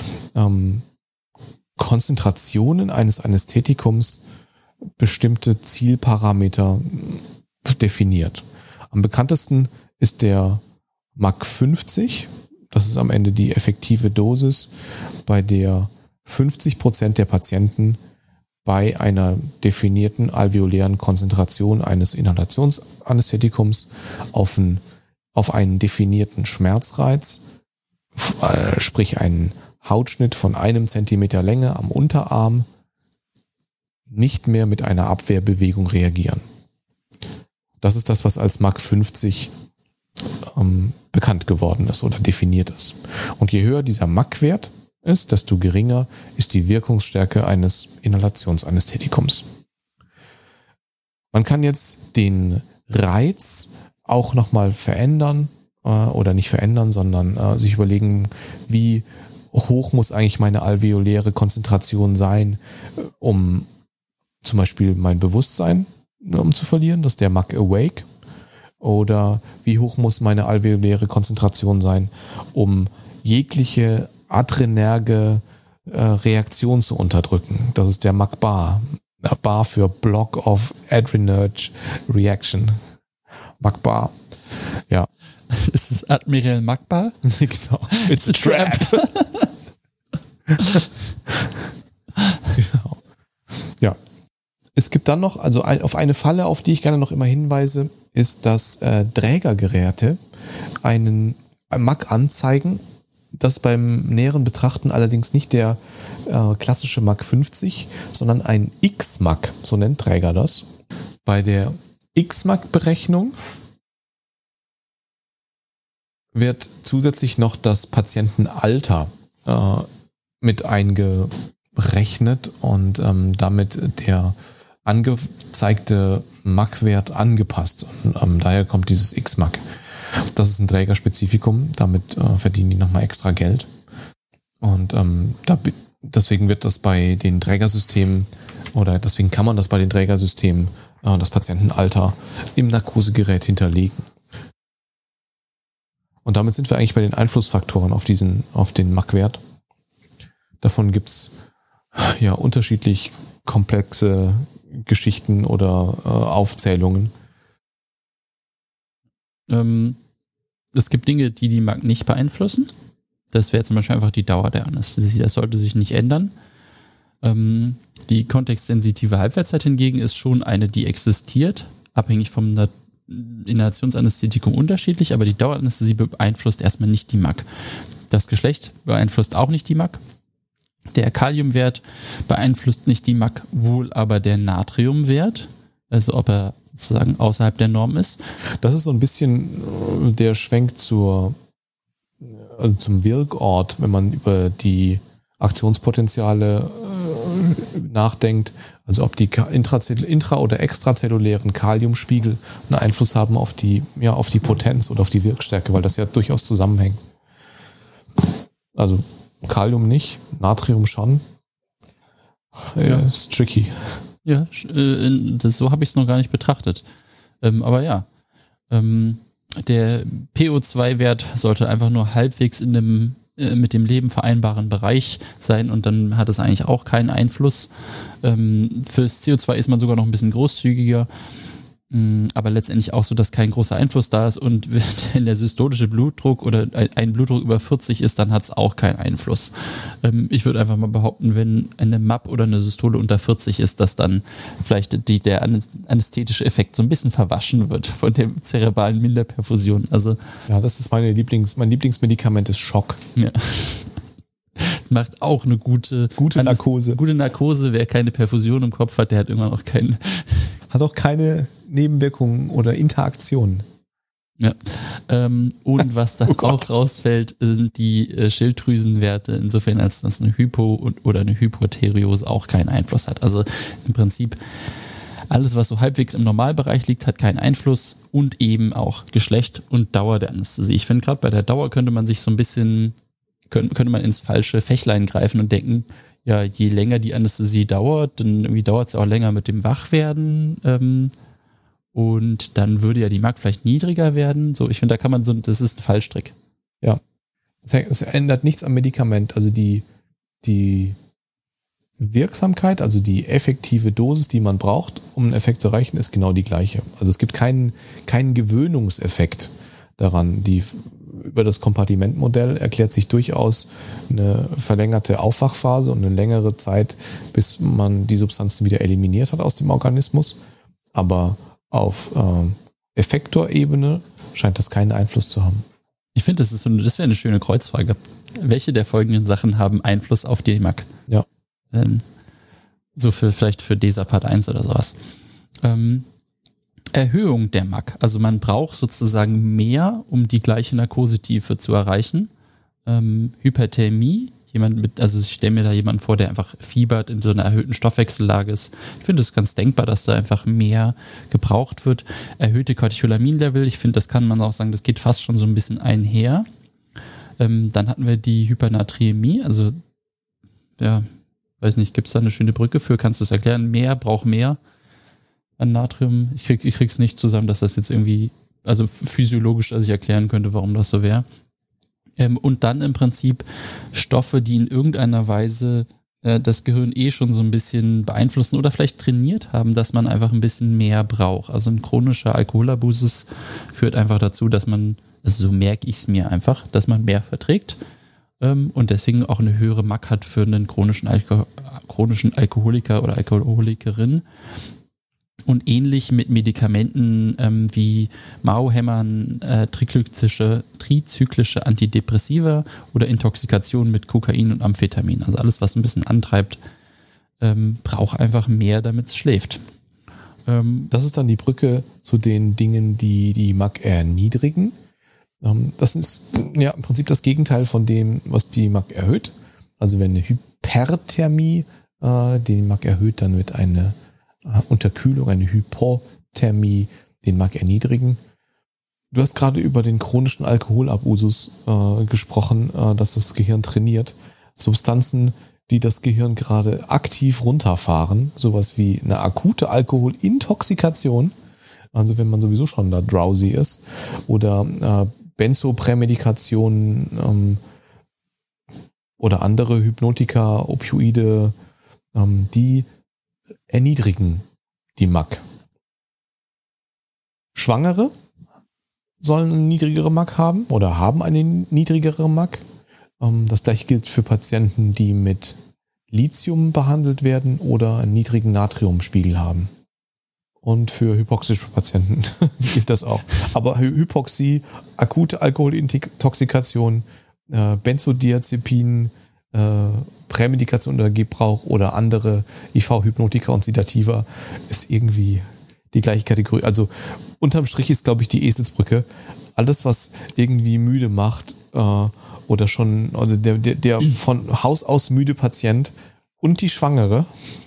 Konzentrationen eines Anästhetikums bestimmte Zielparameter definiert. Am bekanntesten ist der MAC 50. Das ist am Ende die effektive Dosis, bei der 50% der Patienten bei einer definierten alveolären Konzentration eines Inhalationsanästhetikums auf einen definierten Schmerzreiz, sprich einen Hautschnitt von 1 Zentimeter Länge am Unterarm, nicht mehr mit einer Abwehrbewegung reagieren. Das ist das, was als MAC 50 bekannt geworden ist oder definiert ist. Und je höher dieser MAC-Wert ist, desto geringer ist die Wirkungsstärke eines Inhalationsanästhetikums. Man kann jetzt den Reiz auch nochmal verändern oder nicht verändern, sondern sich überlegen, wie hoch muss eigentlich meine alveoläre Konzentration sein, um zum Beispiel mein Bewusstsein zu verlieren, das ist der MAC Awake. Oder wie hoch muss meine alveoläre Konzentration sein, um jegliche adrenerge Reaktion zu unterdrücken. Das ist der MAC Bar. Bar für Block of Adrenerge Reaction. MAC Bar. Ja. Ist es Admiral MAC Bar? Genau. It's a trap. Genau. Ja. Es gibt dann noch, also auf eine Falle, auf die ich gerne noch immer hinweise, ist, dass Trägergeräte einen MAC anzeigen. Das ist beim näheren Betrachten allerdings nicht der klassische MAC 50, sondern ein X-MAC, so nennt Träger das. Bei der X-MAC-Berechnung wird zusätzlich noch das Patientenalter mit eingerechnet und damit der angezeigte MAC-Wert angepasst. Und, daher kommt dieses X-MAC. Das ist ein Trägerspezifikum, damit verdienen die nochmal extra Geld. Und deswegen wird das bei den Trägersystemen oder deswegen kann man das bei den Trägersystemen das Patientenalter im Narkosegerät hinterlegen. Und damit sind wir eigentlich bei den Einflussfaktoren auf den MAC-Wert. Davon gibt's ja unterschiedlich komplexe Geschichten oder Aufzählungen. Es gibt Dinge, die MAC nicht beeinflussen. Das wäre zum Beispiel einfach die Dauer der Anästhesie. Das sollte sich nicht ändern. Die kontextsensitive Halbwertszeit hingegen ist schon eine, die existiert, abhängig vom Inhalationsanästhetikum unterschiedlich, aber die Daueranästhesie beeinflusst erstmal nicht die MAC. Das Geschlecht beeinflusst auch nicht die MAC. Der Kaliumwert beeinflusst nicht die MAC, wohl aber der Natriumwert, also ob er sozusagen außerhalb der Norm ist. Das ist so ein bisschen der Schwenk zum Wirkort, wenn man über die Aktionspotenziale nachdenkt, also ob die intra- oder extrazellulären Kaliumspiegel einen Einfluss haben auf die Potenz oder auf die Wirkstärke, weil das ja durchaus zusammenhängt. Also Kalium nicht, Natrium schon. Ist tricky. Ja, so habe ich es noch gar nicht betrachtet. Aber ja, der PO2-Wert sollte einfach nur halbwegs in mit dem Leben vereinbaren Bereich sein und dann hat es eigentlich auch keinen Einfluss. Fürs CO2 ist man sogar noch ein bisschen großzügiger, aber letztendlich auch so, dass kein großer Einfluss da ist und wenn der systolische Blutdruck oder ein Blutdruck über 40 ist, dann hat es auch keinen Einfluss. Ich würde einfach mal behaupten, wenn eine MAP oder eine Systole unter 40 ist, dass dann vielleicht der anästhetische Effekt so ein bisschen verwaschen wird von der zerebralen Minderperfusion. Also ja, das ist mein Lieblingsmedikament ist Schock. Ja. Das macht auch eine gute Narkose. Gute Narkose. Wer keine Perfusion im Kopf hat, der hat irgendwann auch keinen. Hat auch keine Nebenwirkungen oder Interaktionen. Ja. Und was dann auch rausfällt, sind die Schilddrüsenwerte, insofern als das eine Hypo- oder eine Hypotheriose auch keinen Einfluss hat. Also im Prinzip alles, was so halbwegs im Normalbereich liegt, hat keinen Einfluss und eben auch Geschlecht und Dauer der Anästhesie. Ich finde, gerade bei der Dauer könnte man sich so ein bisschen könnte man ins falsche Fächlein greifen und denken, ja, je länger die Anästhesie dauert, dann irgendwie dauert es auch länger mit dem Wachwerden und dann würde ja die MAC vielleicht niedriger werden. So, ich finde, da kann man das ist ein Fallstrick. Ja, es ändert nichts am Medikament. Also die Wirksamkeit, also die effektive Dosis, die man braucht, um einen Effekt zu erreichen, ist genau die gleiche. Also es gibt keinen Gewöhnungseffekt daran. Über das Kompartimentmodell erklärt sich durchaus eine verlängerte Aufwachphase und eine längere Zeit, bis man die Substanzen wieder eliminiert hat aus dem Organismus. Aber auf Effektorebene scheint das keinen Einfluss zu haben. Ich finde, das wäre eine schöne Kreuzfrage. Welche der folgenden Sachen haben Einfluss auf die MAC? Ja. So vielleicht für DESA Part 1 oder sowas. Erhöhung der MAC. Also man braucht sozusagen mehr, um die gleiche Narkosetiefe zu erreichen. Hyperthermie, ich stelle mir da jemanden vor, der einfach fiebert, in so einer erhöhten Stoffwechsellage ist. Ich finde es ganz denkbar, dass da einfach mehr gebraucht wird. Erhöhte Katecholamin-Level, ich finde, das kann man auch sagen, das geht fast schon so ein bisschen einher. Dann hatten wir die Hypernaträmie, also ja, weiß nicht, gibt es da eine schöne Brücke für? Kannst du es erklären? Braucht mehr an Natrium. Ich krieg's nicht zusammen, dass das jetzt irgendwie, also physiologisch, dass ich erklären könnte, warum das so wäre. Und dann im Prinzip Stoffe, die in irgendeiner Weise das Gehirn schon so ein bisschen beeinflussen oder vielleicht trainiert haben, dass man einfach ein bisschen mehr braucht. Also ein chronischer Alkoholabusus führt einfach dazu, dass man, also so merke ich es mir einfach, dass man mehr verträgt und deswegen auch eine höhere MAC hat für einen chronischen Alkoholiker oder Alkoholikerin. Und ähnlich mit Medikamenten wie Mauhämmern, trizyklische Antidepressiva oder Intoxikation mit Kokain und Amphetamin. Also alles, was ein bisschen antreibt, braucht einfach mehr, damit es schläft. Das ist dann die Brücke zu den Dingen, die die MAC erniedrigen. Das ist ja im Prinzip das Gegenteil von dem, was die MAC erhöht. Also wenn eine Hyperthermie die MAC erhöht, dann wird eine Unterkühlung, eine Hypothermie den MAC erniedrigen. Du hast gerade über den chronischen Alkoholabusus gesprochen, dass das Gehirn trainiert. Substanzen, die das Gehirn gerade aktiv runterfahren, sowas wie eine akute Alkoholintoxikation, also wenn man sowieso schon da drowsy ist, oder Benzoprämedikationen oder andere Hypnotika, Opioide, die erniedrigen die MAC. Schwangere sollen eine niedrigere MAC haben oder haben eine niedrigere MAC. Das gleiche gilt für Patienten, die mit Lithium behandelt werden oder einen niedrigen Natriumspiegel haben. Und für hypoxische Patienten gilt das auch. Aber Hypoxie, akute Alkoholintoxikation, Benzodiazepin, Prämedikation oder Gebrauch oder andere IV-Hypnotika und Sedativa ist irgendwie die gleiche Kategorie. Also unterm Strich ist, glaube ich, die Eselsbrücke. Alles, was irgendwie müde macht oder der von Haus aus müde Patient und die Schwangere,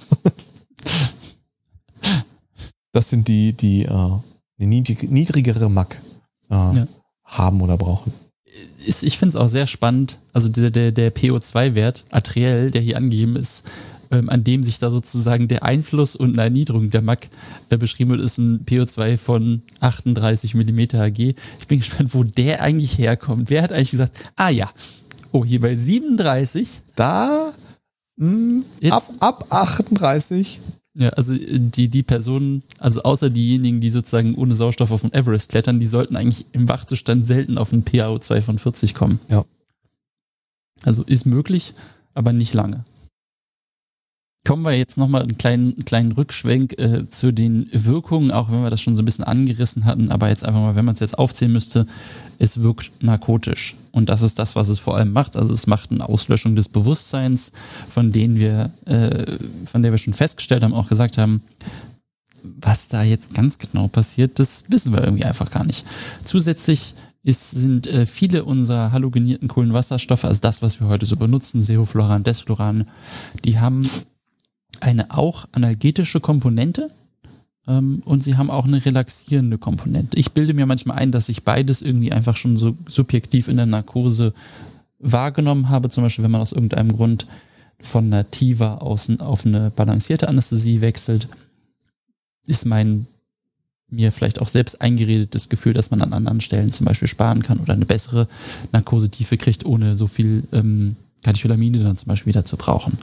das sind die eine niedrigere MAC haben oder brauchen. Ich finde es auch sehr spannend, also der PO2-Wert, arteriell, der hier angegeben ist, an dem sich da sozusagen der Einfluss und eine Erniedrigung der MAC beschrieben wird, ist ein PO2 von 38 mm Hg. Ich bin gespannt, wo der eigentlich herkommt. Wer hat eigentlich gesagt, Oh, hier bei 37? Da ab 38. Ja, also die Personen, also außer diejenigen, die sozusagen ohne Sauerstoff auf den Everest klettern, die sollten eigentlich im Wachzustand selten auf einen PaO2 von 40 kommen. Ja. Also ist möglich, aber nicht lange. Kommen wir jetzt nochmal einen kleinen Rückschwenk zu den Wirkungen, auch wenn wir das schon so ein bisschen angerissen hatten, aber jetzt einfach mal, wenn man es jetzt aufzählen müsste, es wirkt narkotisch. Und das ist das, was es vor allem macht. Also es macht eine Auslöschung des Bewusstseins, von der wir schon festgestellt haben, auch gesagt haben, was da jetzt ganz genau passiert, das wissen wir irgendwie einfach gar nicht. Zusätzlich sind viele unserer halogenierten Kohlenwasserstoffe, also das, was wir heute so benutzen, Sevofluran, Desfluran, die haben eine auch analgetische Komponente und sie haben auch eine relaxierende Komponente. Ich bilde mir manchmal ein, dass ich beides irgendwie einfach schon so subjektiv in der Narkose wahrgenommen habe, zum Beispiel wenn man aus irgendeinem Grund von einer TIVA auf eine balancierte Anästhesie wechselt, ist mir vielleicht auch selbst eingeredetes Gefühl, dass man an anderen Stellen zum Beispiel sparen kann oder eine bessere Narkosetiefe kriegt, ohne so viel Katecholamine dann zum Beispiel wieder zu brauchen.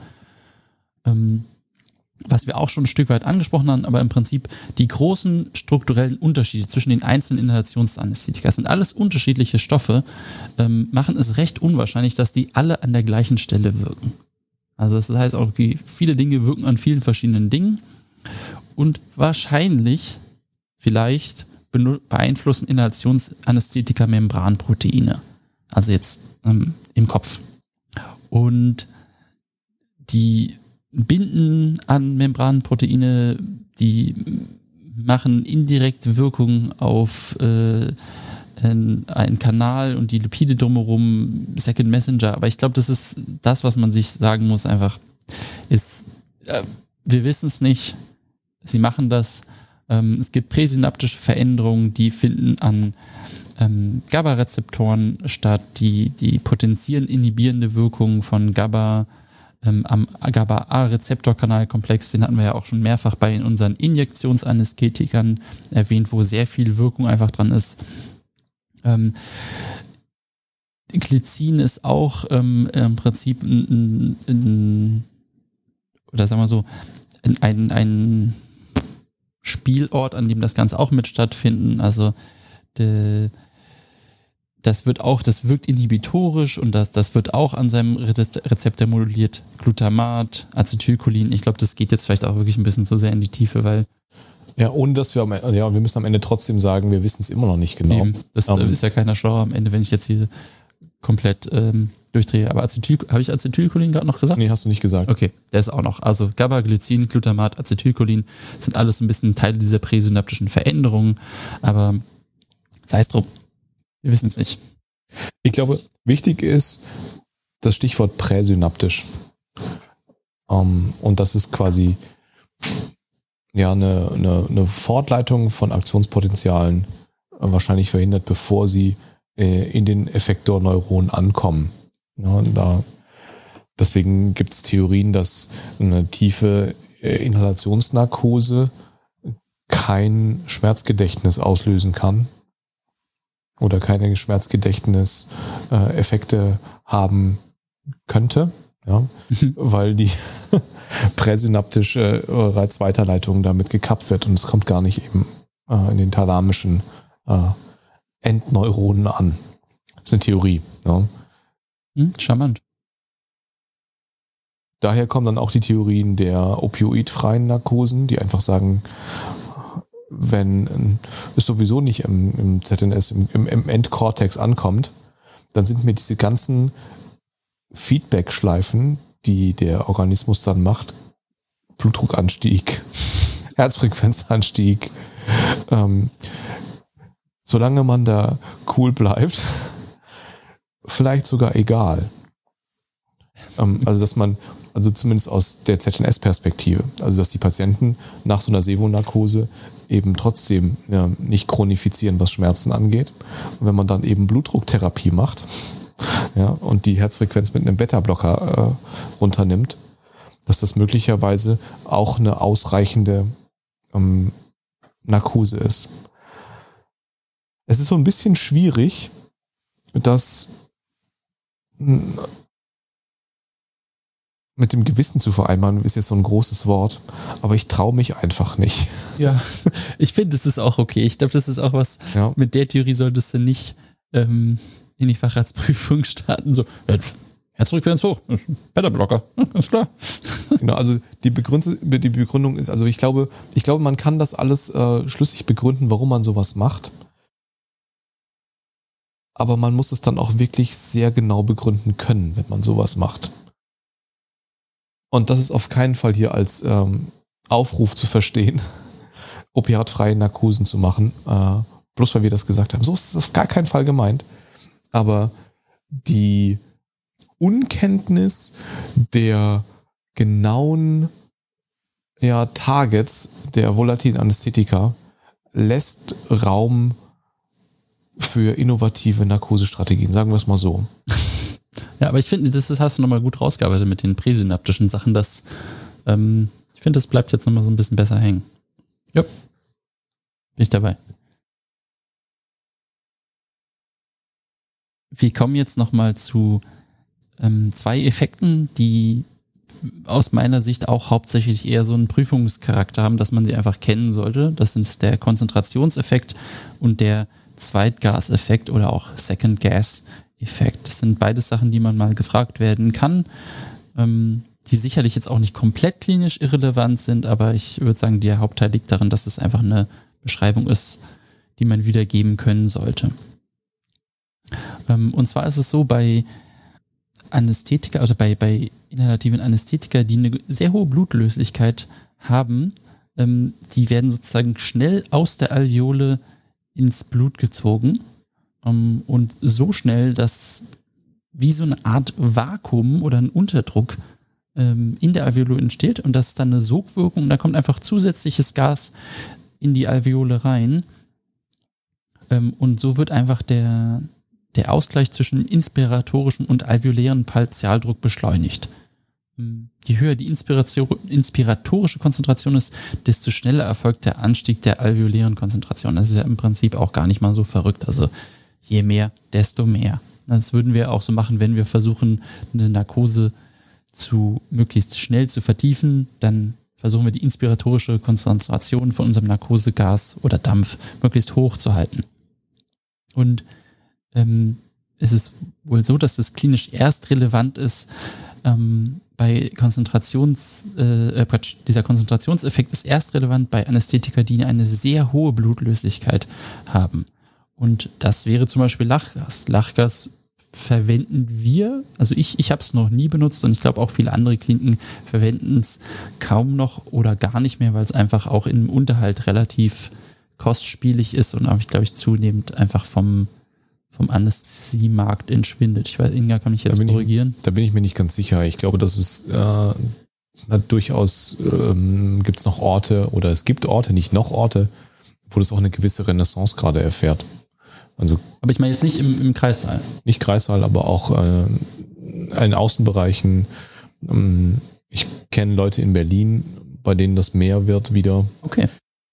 Was wir auch schon ein Stück weit angesprochen haben, aber im Prinzip die großen strukturellen Unterschiede zwischen den einzelnen Inhalationsanästhetika, das sind alles unterschiedliche Stoffe, machen es recht unwahrscheinlich, dass die alle an der gleichen Stelle wirken. Also das heißt auch, viele Dinge wirken an vielen verschiedenen Dingen und wahrscheinlich, vielleicht beeinflussen Inhalationsanästhetika Membranproteine, also jetzt im Kopf. Und die binden an Membranproteine, die machen indirekte Wirkung auf einen Kanal und die Lipide drumherum, Second Messenger. Aber ich glaube, das ist das, was man sich sagen muss, einfach ist, wir wissen es nicht, sie machen das. Es gibt präsynaptische Veränderungen, die finden an GABA-Rezeptoren statt, die potenzieren inhibierende Wirkungen von GABA am GABA-A-Rezeptorkanalkomplex, den hatten wir ja auch schon mehrfach bei unseren Injektionsanästhetikern erwähnt, wo sehr viel Wirkung einfach dran ist. Glycin ist auch im Prinzip oder sagen wir so, ein Spielort, an dem das Ganze auch mit stattfinden. Also das wirkt inhibitorisch und das wird auch an seinem Rezeptor moduliert. Glutamat, Acetylcholin. Ich glaube, das geht jetzt vielleicht auch wirklich ein bisschen zu sehr in die Tiefe, weil ja, ohne dass wir müssen am Ende trotzdem sagen, wir wissen es immer noch nicht genau. Das ist ja keiner schlauer am Ende, wenn ich jetzt hier komplett durchdrehe. Aber habe ich Acetylcholin gerade noch gesagt? Nee, hast du nicht gesagt. Okay, der ist auch noch. Also GABA, Glycin, Glutamat, Acetylcholin sind alles ein bisschen Teile dieser präsynaptischen Veränderungen. Aber sei es drum. Wir wissen es nicht. Ich glaube, wichtig ist das Stichwort präsynaptisch. Und das ist quasi ja eine Fortleitung von Aktionspotenzialen wahrscheinlich verhindert, bevor sie in den Effektorneuronen ankommen. Ja, deswegen gibt es Theorien, dass eine tiefe Inhalationsnarkose kein Schmerzgedächtnis auslösen kann oder keine Schmerzgedächtnis-Effekte haben könnte, ja, weil die präsynaptische Reizweiterleitung damit gekappt wird und es kommt gar nicht eben in den thalamischen Endneuronen an. Das ist eine Theorie. Ja. Charmant. Daher kommen dann auch die Theorien der opioidfreien Narkosen, die einfach sagen, wenn es sowieso nicht im ZNS, im Endkortex ankommt, dann sind mir diese ganzen Feedback-Schleifen, die der Organismus dann macht, Blutdruckanstieg, Herzfrequenzanstieg, solange man da cool bleibt, vielleicht sogar egal. Also zumindest aus der ZNS-Perspektive, also dass die Patienten nach so einer Sevonarkose eben trotzdem nicht chronifizieren, was Schmerzen angeht. Und wenn man dann eben Blutdrucktherapie macht, ja, und die Herzfrequenz mit einem Beta-Blocker runternimmt, dass das möglicherweise auch eine ausreichende Narkose ist. Es ist so ein bisschen schwierig, das mit dem Gewissen zu vereinbaren, ist jetzt so ein großes Wort, aber ich traue mich einfach nicht. Ja, ich finde, das ist auch okay. Ich glaube, das ist auch was, mit der Theorie solltest du nicht in die Facharztprüfung starten, so, Herzfrequenz hoch, Beta-Blocker, ist klar. Genau, also die Begründung ist, also ich glaube, man kann das alles schlüssig begründen, warum man sowas macht. Aber man muss es dann auch wirklich sehr genau begründen können, wenn man sowas macht. Und das ist auf keinen Fall hier als Aufruf zu verstehen, opiatfreie Narkosen zu machen, bloß weil wir das gesagt haben. So ist es auf gar keinen Fall gemeint. Aber die Unkenntnis der genauen Targets der volatilen Anästhetika lässt Raum für innovative Narkosestrategien, sagen wir es mal so. Ja, aber ich finde, das hast du nochmal gut rausgearbeitet mit den präsynaptischen Sachen. Ich finde, das bleibt jetzt nochmal so ein bisschen besser hängen. Ja, bin ich dabei. Wir kommen jetzt nochmal zu 2 Effekten, die aus meiner Sicht auch hauptsächlich eher so einen Prüfungscharakter haben, dass man sie einfach kennen sollte. Das sind der Konzentrationseffekt und der Zweitgaseffekt oder auch Second Gas Effekt. Das sind beides Sachen, die man mal gefragt werden kann, die sicherlich jetzt auch nicht komplett klinisch irrelevant sind, aber ich würde sagen, der Hauptteil liegt darin, dass es einfach eine Beschreibung ist, die man wiedergeben können sollte. Und zwar ist es so, bei Anästhetika, also bei inhalativen Anästhetika, die eine sehr hohe Blutlöslichkeit haben, die werden sozusagen schnell aus der Alveole ins Blut gezogen. Und so schnell, dass wie so eine Art Vakuum oder ein Unterdruck in der Alveole entsteht und das ist dann eine Sogwirkung und da kommt einfach zusätzliches Gas in die Alveole rein und so wird einfach der Ausgleich zwischen inspiratorischem und alveolären Partialdruck beschleunigt. Je höher die inspiratorische Konzentration ist, desto schneller erfolgt der Anstieg der alveolären Konzentration. Das ist ja im Prinzip auch gar nicht mal so verrückt. Also je mehr, desto mehr. Das würden wir auch so machen, wenn wir versuchen, eine Narkose möglichst schnell zu vertiefen. Dann versuchen wir die inspiratorische Konzentration von unserem Narkosegas oder Dampf möglichst hoch zu halten. Und es ist wohl so, dass das klinisch erst relevant ist, bei dieser Konzentrationseffekt ist erst relevant bei Anästhetika, die eine sehr hohe Blutlöslichkeit haben. Und das wäre zum Beispiel Lachgas. Lachgas verwenden wir, also ich habe es noch nie benutzt und ich glaube auch viele andere Kliniken verwenden es kaum noch oder gar nicht mehr, weil es einfach auch im Unterhalt relativ kostspielig ist und auch, glaube ich, zunehmend einfach vom Anästhesiemarkt entschwindet. Ich weiß, Inga kann mich jetzt korrigieren. Da bin ich mir nicht ganz sicher. Ich glaube, dass es durchaus gibt es noch Orte oder es gibt Orte, nicht noch Orte, wo das auch eine gewisse Renaissance gerade erfährt. Also, aber ich meine jetzt nicht im Kreissaal. Nicht Kreissaal, aber auch in Außenbereichen. Ich kenne Leute in Berlin, bei denen das mehr wird wieder. Okay.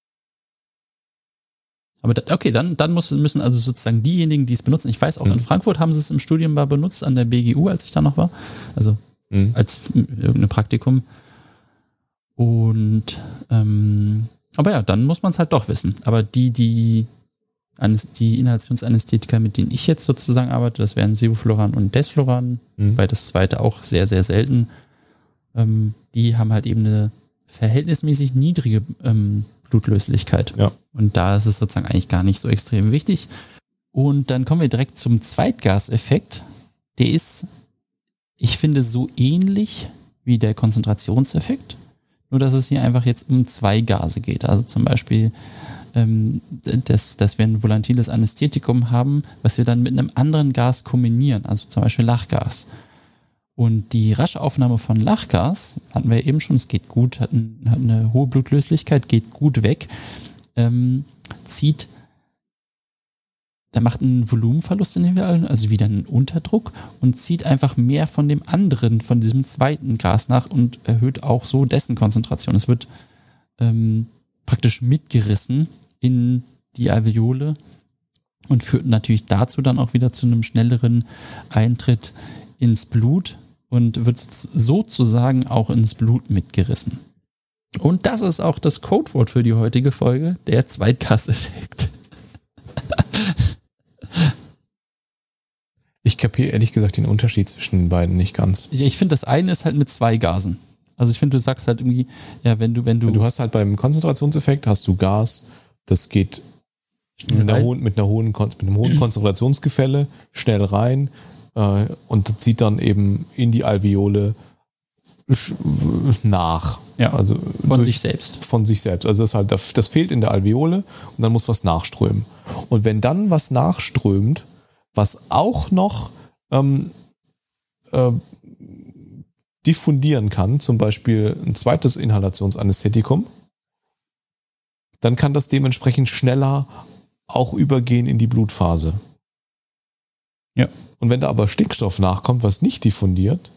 Aber dann müssen also sozusagen diejenigen, die es benutzen, ich weiß auch, in Frankfurt haben sie es im Studium mal benutzt, an der BGU, als ich da noch war, also als irgendein Praktikum. Und aber ja, dann muss man es halt doch wissen. Aber die Inhalationsanästhetika, mit denen ich jetzt sozusagen arbeite, das wären Sevofluran und Desfluran, weil das zweite auch sehr, sehr selten. Die haben halt eben eine verhältnismäßig niedrige Blutlöslichkeit. Ja. Und da ist es sozusagen eigentlich gar nicht so extrem wichtig. Und dann kommen wir direkt zum Zweitgaseffekt. Der ist, ich finde, so ähnlich wie der Konzentrationseffekt, nur dass es hier einfach jetzt um 2 Gase geht. Also zum Beispiel, dass wir ein volatiles Anästhetikum haben, was wir dann mit einem anderen Gas kombinieren, also zum Beispiel Lachgas. Und die rasche Aufnahme von Lachgas, hatten wir eben schon, es geht gut, hat eine hohe Blutlöslichkeit, geht gut weg, der macht einen Volumenverlust in den Alveolen, also wieder einen Unterdruck und zieht einfach mehr von dem anderen, von diesem zweiten Gas nach und erhöht auch so dessen Konzentration. Es wird praktisch mitgerissen in die Alveole und führt natürlich dazu dann auch wieder zu einem schnelleren Eintritt ins Blut und wird sozusagen auch ins Blut mitgerissen. Und das ist auch das Codewort für die heutige Folge, der Zweitgaseffekt. Ich kapiere ehrlich gesagt den Unterschied zwischen den beiden nicht ganz. Ich finde, das eine ist halt mit 2 Gasen. Also ich finde, du sagst halt irgendwie, ja, wenn du hast halt beim Konzentrationseffekt hast du Gas, das geht mit einem hohen Konzentrationsgefälle schnell rein und zieht dann eben in die Alveole nach. Ja, also von sich selbst. Von sich selbst. Also das fehlt in der Alveole und dann muss was nachströmen. Und wenn dann was nachströmt, was auch noch diffundieren kann, zum Beispiel ein zweites Inhalationsanästhetikum, dann kann das dementsprechend schneller auch übergehen in die Blutphase. Ja. Und wenn da aber Stickstoff nachkommt, was nicht diffundiert,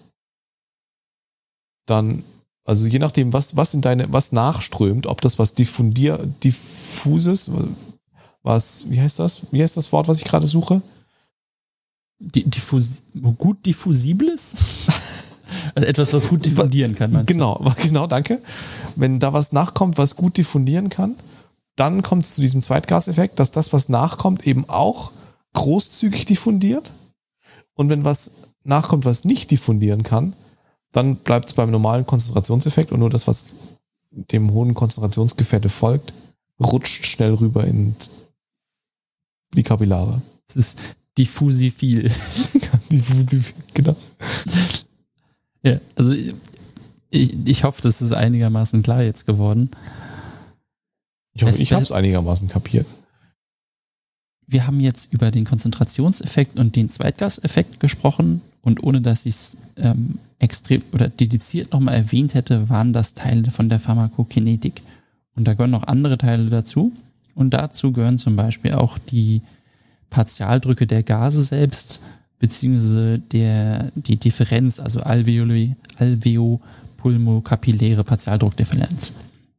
dann, also je nachdem, was nachströmt, ob das was diffuses, wie heißt das? Wie heißt das Wort, was ich gerade suche? Gut diffusibles? Also etwas, was gut diffundieren kann, meinst du? Genau, danke. Wenn da was nachkommt, was gut diffundieren kann, dann kommt es zu diesem Zweitgaseffekt, dass das, was nachkommt, eben auch großzügig diffundiert. Und wenn was nachkommt, was nicht diffundieren kann, dann bleibt es beim normalen Konzentrationseffekt und nur das, was dem hohen Konzentrationsgefälle folgt, rutscht schnell rüber in die Kapillare. Es ist diffusifil. Genau. Ja, also ich hoffe, das ist einigermaßen klar jetzt geworden. Ich hoffe, ich habe es einigermaßen kapiert. Wir haben jetzt über den Konzentrationseffekt und den Zweitgaseffekt gesprochen und ohne dass ich es extrem oder dediziert nochmal erwähnt hätte, waren das Teile von der Pharmakokinetik. Und da gehören noch andere Teile dazu. Und dazu gehören zum Beispiel auch die Partialdrücke der Gase selbst, beziehungsweise die Differenz, also alveopulmokapilläre Partialdruckdifferenz.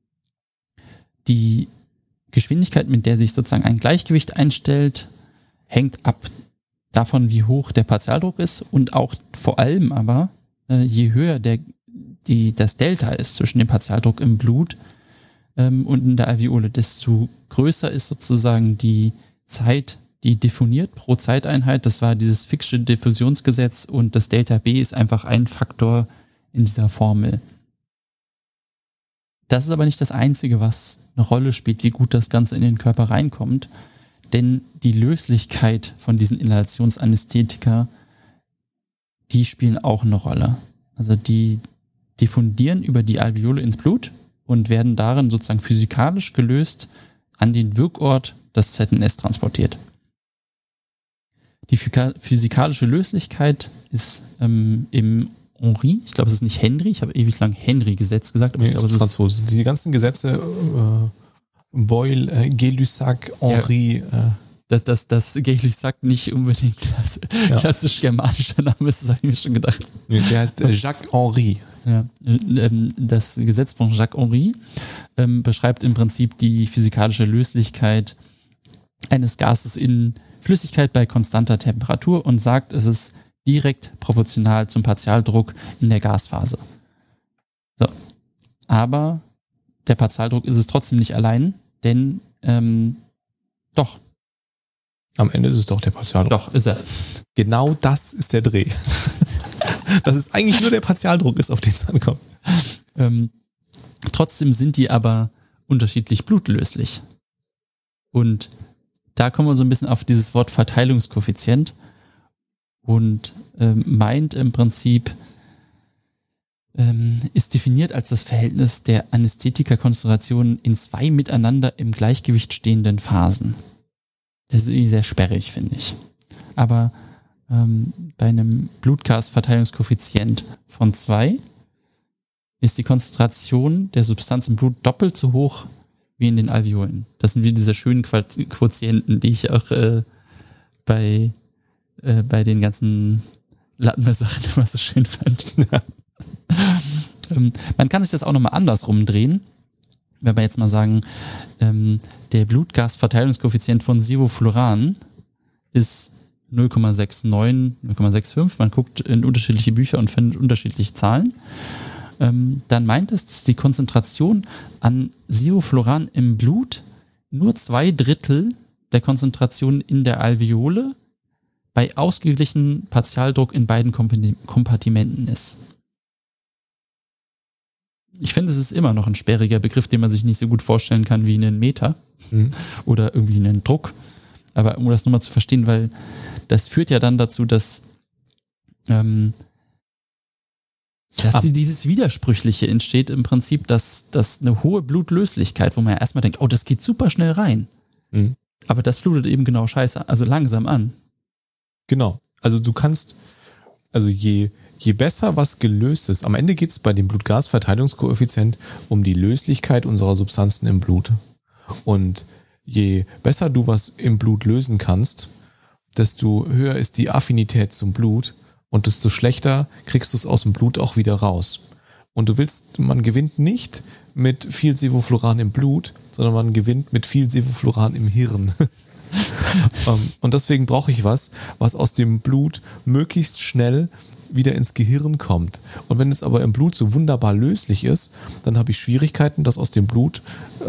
Die Geschwindigkeit, mit der sich sozusagen ein Gleichgewicht einstellt, hängt ab davon, wie hoch der Partialdruck ist und auch vor allem aber, je höher das Delta ist zwischen dem Partialdruck im Blut und in der Alveole, desto größer ist sozusagen die Zeit, die diffuniert pro Zeiteinheit. Das war dieses Fick'sche Diffusionsgesetz und das Delta B ist einfach ein Faktor in dieser Formel. Das ist aber nicht das Einzige, was eine Rolle spielt, wie gut das Ganze in den Körper reinkommt, denn die Löslichkeit von diesen Inhalationsanästhetika, die spielen auch eine Rolle. Also die diffundieren über die Alveole ins Blut und werden darin sozusagen physikalisch gelöst an den Wirkort das ZNS transportiert. Die physikalische Löslichkeit ist im Henry, ich glaube, es ist nicht Henry, ich habe ewig lang Henry-Gesetz gesagt, aber ich glaube, es ist Franzose. Diese ganzen Gesetze, Boyle, Gay-Lussac, Henry. Ja. Dass Gay-Lussac nicht unbedingt klassisch germanischer Name ist, das habe ich mir schon gedacht. Der heißt Jacques Henry. Ja, das Gesetz von Jacques Henry beschreibt im Prinzip die physikalische Löslichkeit eines Gases in Flüssigkeit bei konstanter Temperatur und sagt, es ist direkt proportional zum Partialdruck in der Gasphase. So. Aber der Partialdruck ist es trotzdem nicht allein, denn doch. Am Ende ist es doch der Partialdruck. Doch, ist er. Genau das ist der Dreh. Dass es eigentlich nur der Partialdruck ist, auf den es ankommt. Trotzdem sind die aber unterschiedlich blutlöslich. Und da kommen wir so ein bisschen auf dieses Wort Verteilungskoeffizient und meint im Prinzip, ist definiert als das Verhältnis der Anästhetikerkonzentrationen in 2 miteinander im Gleichgewicht stehenden Phasen. Das ist irgendwie sehr sperrig, finde ich. Aber bei einem Blutgasverteilungskoeffizient von 2 ist die Konzentration der Substanz im Blut doppelt so hoch wie in den Alveolen. Das sind wieder diese schönen Quotienten, die ich auch bei den ganzen Lattenmer-Sachen immer so schön fand. Man kann sich das auch nochmal andersrum drehen. Wenn wir jetzt mal sagen, der Blutgasverteilungskoeffizient von Sevofluran ist 0,69, 0,65. Man guckt in unterschiedliche Bücher und findet unterschiedliche Zahlen. Dann meint es, dass die Konzentration an Sevofluran im Blut nur 2/3 der Konzentration in der Alveole bei ausgeglichenem Partialdruck in beiden Kompartimenten ist. Ich finde, es ist immer noch ein sperriger Begriff, den man sich nicht so gut vorstellen kann wie einen Meter oder irgendwie einen Druck. Aber um das nochmal zu verstehen, weil das führt ja dann dazu, dass dieses Widersprüchliche entsteht im Prinzip, dass eine hohe Blutlöslichkeit, wo man ja erstmal denkt, oh, das geht super schnell rein. Mhm. Aber das flutet eben genau also langsam an. Genau. Also du kannst, je besser was gelöst ist, am Ende geht es bei dem Blutgasverteilungskoeffizient um die Löslichkeit unserer Substanzen im Blut. Und je besser du was im Blut lösen kannst, desto höher ist die Affinität zum Blut und desto schlechter kriegst du es aus dem Blut auch wieder raus. Und man gewinnt nicht mit viel Sevofluran im Blut, sondern man gewinnt mit viel Sevofluran im Hirn. Und deswegen brauche ich was aus dem Blut möglichst schnell wieder ins Gehirn kommt. Und wenn es aber im Blut so wunderbar löslich ist, dann habe ich Schwierigkeiten, das aus dem Blut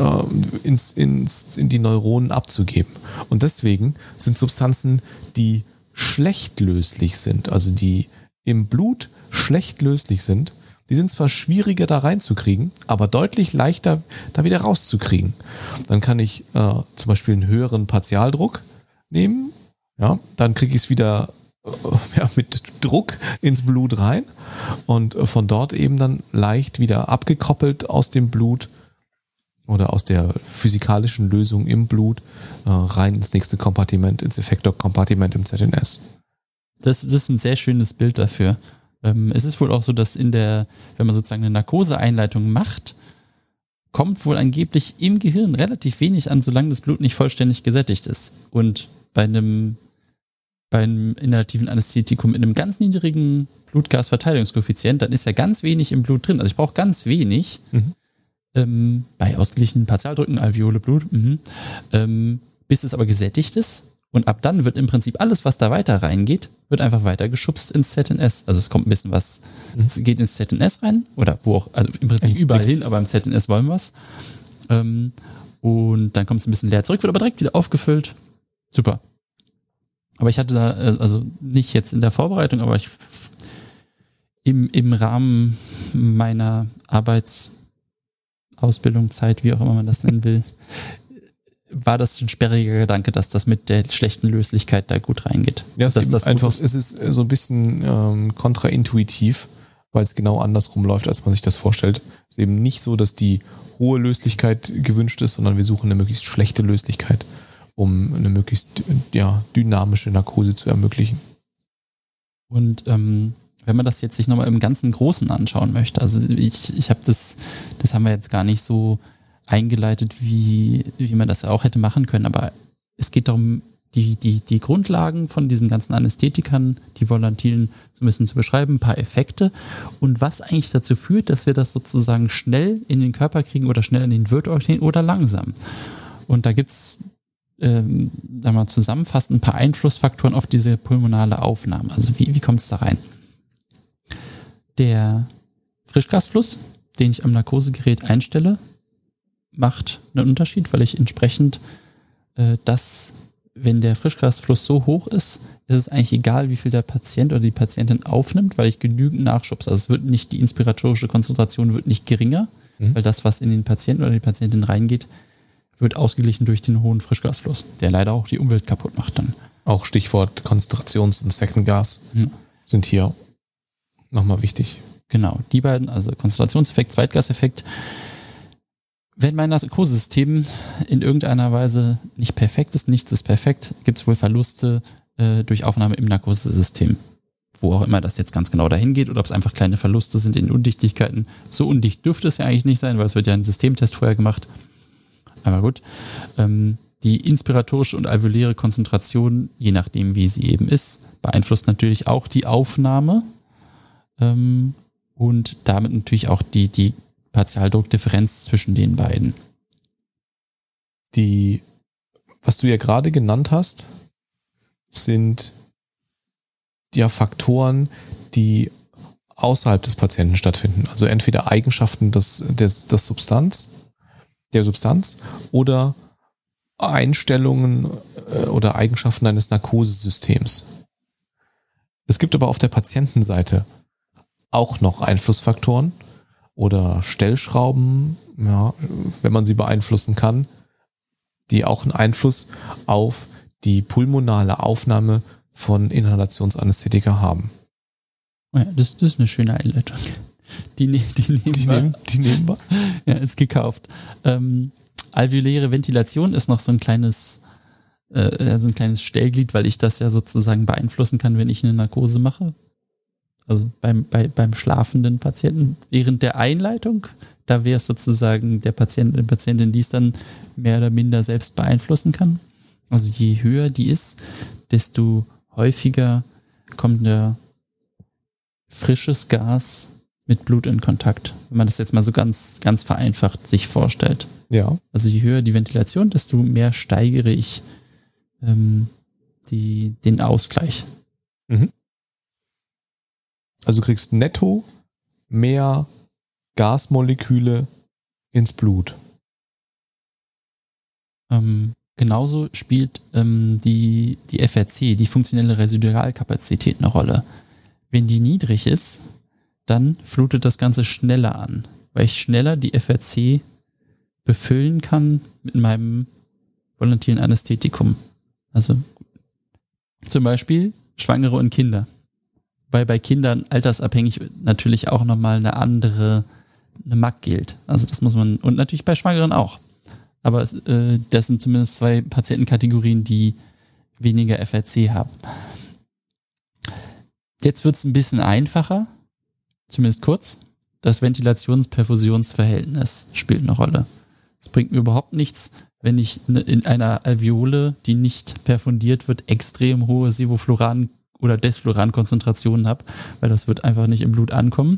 in die Neuronen abzugeben. Und deswegen sind Substanzen, die schlecht löslich sind, also die im Blut schlecht löslich sind, die sind zwar schwieriger da reinzukriegen, aber deutlich leichter da wieder rauszukriegen. Dann kann ich zum Beispiel einen höheren Partialdruck nehmen, ja, dann kriege ich es wieder mit Druck ins Blut rein und von dort eben dann leicht wieder abgekoppelt aus dem Blut oder aus der physikalischen Lösung im Blut rein ins nächste Kompartiment, ins Effektorkompartiment im ZNS. Das ist ein sehr schönes Bild dafür. Es ist wohl auch so, dass wenn man sozusagen eine Narkoseeinleitung macht, kommt wohl angeblich im Gehirn relativ wenig an, solange das Blut nicht vollständig gesättigt ist. Und bei einem inhalativen Anästhetikum mit einem ganz niedrigen Blutgasverteilungskoeffizient, dann ist ja ganz wenig im Blut drin. Also ich brauche ganz wenig bei ausgeglichenen Partialdrücken, Alveole, Blut, bis es aber gesättigt ist. Und ab dann wird im Prinzip alles, was da weiter reingeht, wird einfach weiter geschubst ins ZNS. Also es kommt ein bisschen was, es geht ins ZNS rein oder wo auch, also im Prinzip überall hin, aber im ZNS wollen wir es. Und dann kommt es ein bisschen leer zurück, wird aber direkt wieder aufgefüllt. Super. Aber ich hatte da, also nicht jetzt in der Vorbereitung, aber im Rahmen meiner Arbeitsausbildung, Zeit, wie auch immer man das nennen will, war das ein sperriger Gedanke, dass das mit der schlechten Löslichkeit da gut reingeht. Ja, es ist so ein bisschen kontraintuitiv, weil es genau andersrum läuft, als man sich das vorstellt. Es ist eben nicht so, dass die hohe Löslichkeit gewünscht ist, sondern wir suchen eine möglichst schlechte Löslichkeit, um eine möglichst dynamische Narkose zu ermöglichen. Und wenn man das jetzt sich nochmal im ganzen Großen anschauen möchte, also ich habe das haben wir jetzt gar nicht so eingeleitet, wie man das auch hätte machen können, aber es geht darum, die Grundlagen von diesen ganzen Anästhetikern, die Volatilen so ein bisschen zu beschreiben, ein paar Effekte und was eigentlich dazu führt, dass wir das sozusagen schnell in den Körper kriegen oder schnell in den Wirtorgan kriegen oder langsam. Und da gibt's zusammenfassend ein paar Einflussfaktoren auf diese pulmonale Aufnahme. Also wie kommt es da rein? Der Frischgasfluss, den ich am Narkosegerät einstelle, macht einen Unterschied, weil ich entsprechend wenn der Frischgasfluss so hoch ist, ist es eigentlich egal, wie viel der Patient oder die Patientin aufnimmt, weil ich genügend nachschubse. Also es wird nicht, die inspiratorische Konzentration wird nicht geringer, weil das, was in den Patienten oder die Patientin reingeht, wird ausgeglichen durch den hohen Frischgasfluss, der leider auch die Umwelt kaputt macht dann. Auch Stichwort Konzentrations- und Second Gas sind hier nochmal wichtig. Genau, die beiden, also Konzentrationseffekt, Zweitgaseffekt. Wenn mein Narkosesystem in irgendeiner Weise nicht perfekt ist, nichts ist perfekt, gibt es wohl Verluste durch Aufnahme im Narkosesystem. Wo auch immer das jetzt ganz genau dahin geht oder ob es einfach kleine Verluste sind in Undichtigkeiten. So undicht dürfte es ja eigentlich nicht sein, weil es wird ja ein Systemtest vorher gemacht. Aber gut. Die inspiratorische und alveoläre Konzentration, je nachdem wie sie eben ist, beeinflusst natürlich auch die Aufnahme und damit natürlich auch die Partialdruckdifferenz zwischen den beiden. Was du ja gerade genannt hast, sind ja Faktoren, die außerhalb des Patienten stattfinden. Also entweder Eigenschaften der Substanz oder Einstellungen oder Eigenschaften eines Narkosesystems. Es gibt aber auf der Patientenseite auch noch Einflussfaktoren oder Stellschrauben, ja, wenn man sie beeinflussen kann, die auch einen Einfluss auf die pulmonale Aufnahme von Inhalationsanästhetika haben. Ja, das ist eine schöne Einleitung. Die nehmen wir. Ja, ist gekauft. Alveoläre Ventilation ist noch so ein kleines Stellglied, weil ich das ja sozusagen beeinflussen kann, wenn ich eine Narkose mache. Also beim schlafenden Patienten. Während der Einleitung, da wäre es sozusagen die Patientin, die es dann mehr oder minder selbst beeinflussen kann. Also je höher die ist, desto häufiger kommt der frisches Gas mit Blut in Kontakt. Wenn man das jetzt mal so ganz, ganz vereinfacht sich vorstellt. Ja. Also je höher die Ventilation, desto mehr steigere ich den Ausgleich. Mhm. Also du kriegst netto mehr Gasmoleküle ins Blut. Genauso spielt die FRC, die funktionelle Residualkapazität, eine Rolle. Wenn die niedrig ist, dann flutet das Ganze schneller an, weil ich schneller die FRC befüllen kann mit meinem volatilen Anästhetikum. Also zum Beispiel Schwangere und Kinder. Weil bei Kindern altersabhängig natürlich auch nochmal eine MAC gilt. Also das muss man, und natürlich bei Schwangeren auch. Aber das sind zumindest 2 Patientenkategorien, die weniger FRC haben. Jetzt wird es ein bisschen einfacher, zumindest kurz. Das Ventilations-Perfusionsverhältnis spielt eine Rolle. Es bringt mir überhaupt nichts, wenn ich in einer Alveole, die nicht perfundiert wird, extrem hohe Sevofluran- oder Desfluran-Konzentrationen habe, weil das wird einfach nicht im Blut ankommen.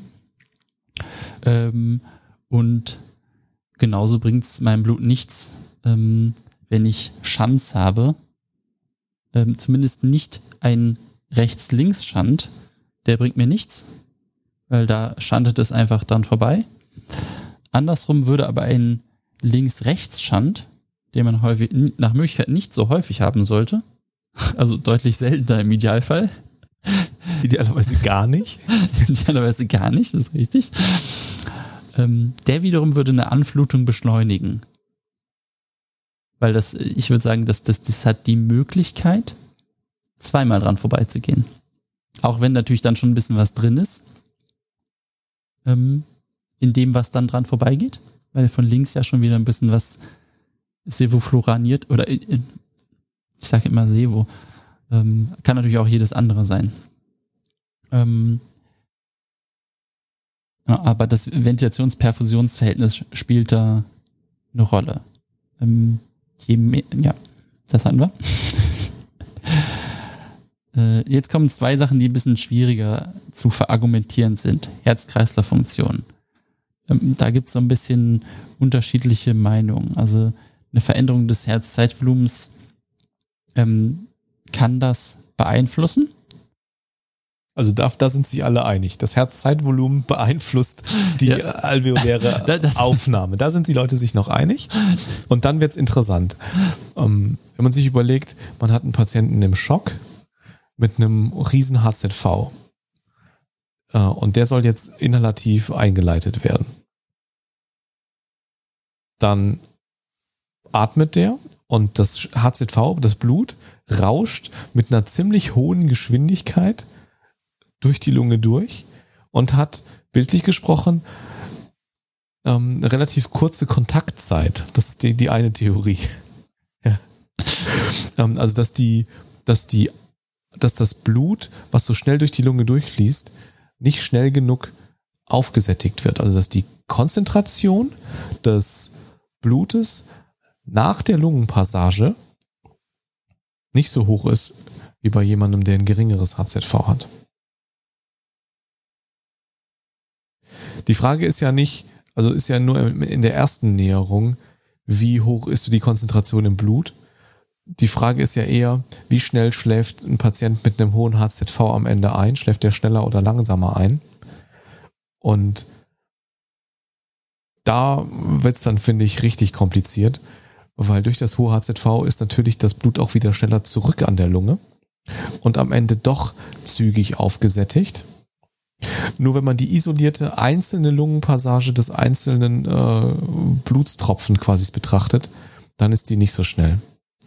Und genauso bringt es meinem Blut nichts, wenn ich Shunts habe. Zumindest nicht ein Rechts-Links-Shunt, der bringt mir nichts, weil da shuntet es einfach dann vorbei. Andersrum würde aber ein Links-Rechts-Shunt, den man häufig nach Möglichkeit nicht so häufig haben sollte, also deutlich seltener im Idealfall. Idealerweise gar nicht. Idealerweise gar nicht, das ist richtig. Der wiederum würde eine Anflutung beschleunigen. Weil ich würde sagen, das hat die Möglichkeit, zweimal dran vorbeizugehen. Auch wenn natürlich dann schon ein bisschen was drin ist. In dem, was dann dran vorbeigeht. Weil von links ja schon wieder ein bisschen was sevofluraniert oder ich sage immer Sevo. Kann natürlich auch jedes andere sein. Aber das Ventilationsperfusionsverhältnis spielt da eine Rolle. Je mehr, ja, das hatten wir. Jetzt kommen 2 Sachen, die ein bisschen schwieriger zu verargumentieren sind. Herz-Kreislauf-Funktion. Da gibt es so ein bisschen unterschiedliche Meinungen. Also eine Veränderung des Herzzeitvolumens kann das beeinflussen. Also da sind sich alle einig. Das Herzzeitvolumen beeinflusst die alveoläre Aufnahme. Da sind die Leute sich noch einig. Und dann wird es interessant. Wenn man sich überlegt, man hat einen Patienten im Schock mit einem riesen HZV. Und der soll jetzt inhalativ eingeleitet werden. Dann atmet der und das HZV, das Blut, rauscht mit einer ziemlich hohen Geschwindigkeit durch die Lunge durch und hat, bildlich gesprochen, eine relativ kurze Kontaktzeit. Das ist die eine Theorie. Ja. Also, dass das Blut, was so schnell durch die Lunge durchfließt, nicht schnell genug aufgesättigt wird. Also, dass die Konzentration des Blutes nach der Lungenpassage nicht so hoch ist wie bei jemandem, der ein geringeres HZV hat. Die Frage ist ja nicht, also ist ja nur in der ersten Näherung, wie hoch ist die Konzentration im Blut, die Frage ist ja eher, wie schnell schläft ein Patient mit einem hohen HZV am Ende ein? Schläft der schneller oder langsamer ein? Und da wird es dann, finde ich, richtig kompliziert, weil durch das hohe HZV ist natürlich das Blut auch wieder schneller zurück an der Lunge und am Ende doch zügig aufgesättigt. Nur wenn man die isolierte einzelne Lungenpassage des einzelnen Blutstropfen quasi betrachtet, dann ist die nicht so schnell.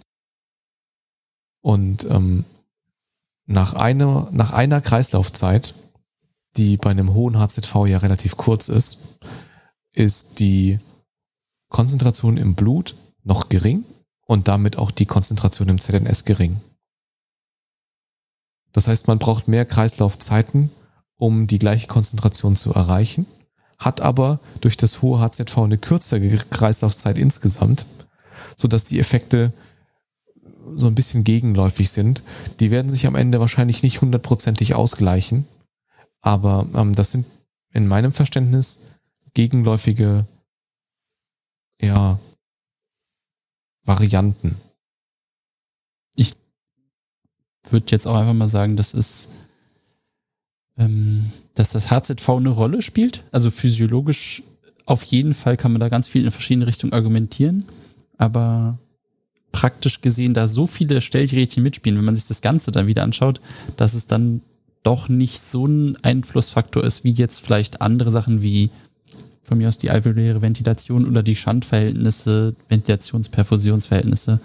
Und nach einer Kreislaufzeit, die bei einem hohen HZV ja relativ kurz ist die Konzentration im Blut noch gering und damit auch die Konzentration im ZNS gering. Das heißt, man braucht mehr Kreislaufzeiten, um die gleiche Konzentration zu erreichen, hat aber durch das hohe HZV eine kürzere Kreislaufzeit insgesamt, sodass die Effekte so ein bisschen gegenläufig sind. Die werden sich am Ende wahrscheinlich nicht 100%ig ausgleichen, aber das sind in meinem Verständnis gegenläufige Varianten. Ich würde jetzt auch einfach mal sagen, dass das HZV eine Rolle spielt. Also physiologisch auf jeden Fall kann man da ganz viel in verschiedene Richtungen argumentieren, aber praktisch gesehen, da so viele Stellgerätchen mitspielen, wenn man sich das Ganze dann wieder anschaut, dass es dann doch nicht so ein Einflussfaktor ist, wie jetzt vielleicht andere Sachen wie von mir aus die alveoläre Ventilation oder die Schandverhältnisse, Ventilations-Perfusionsverhältnisse.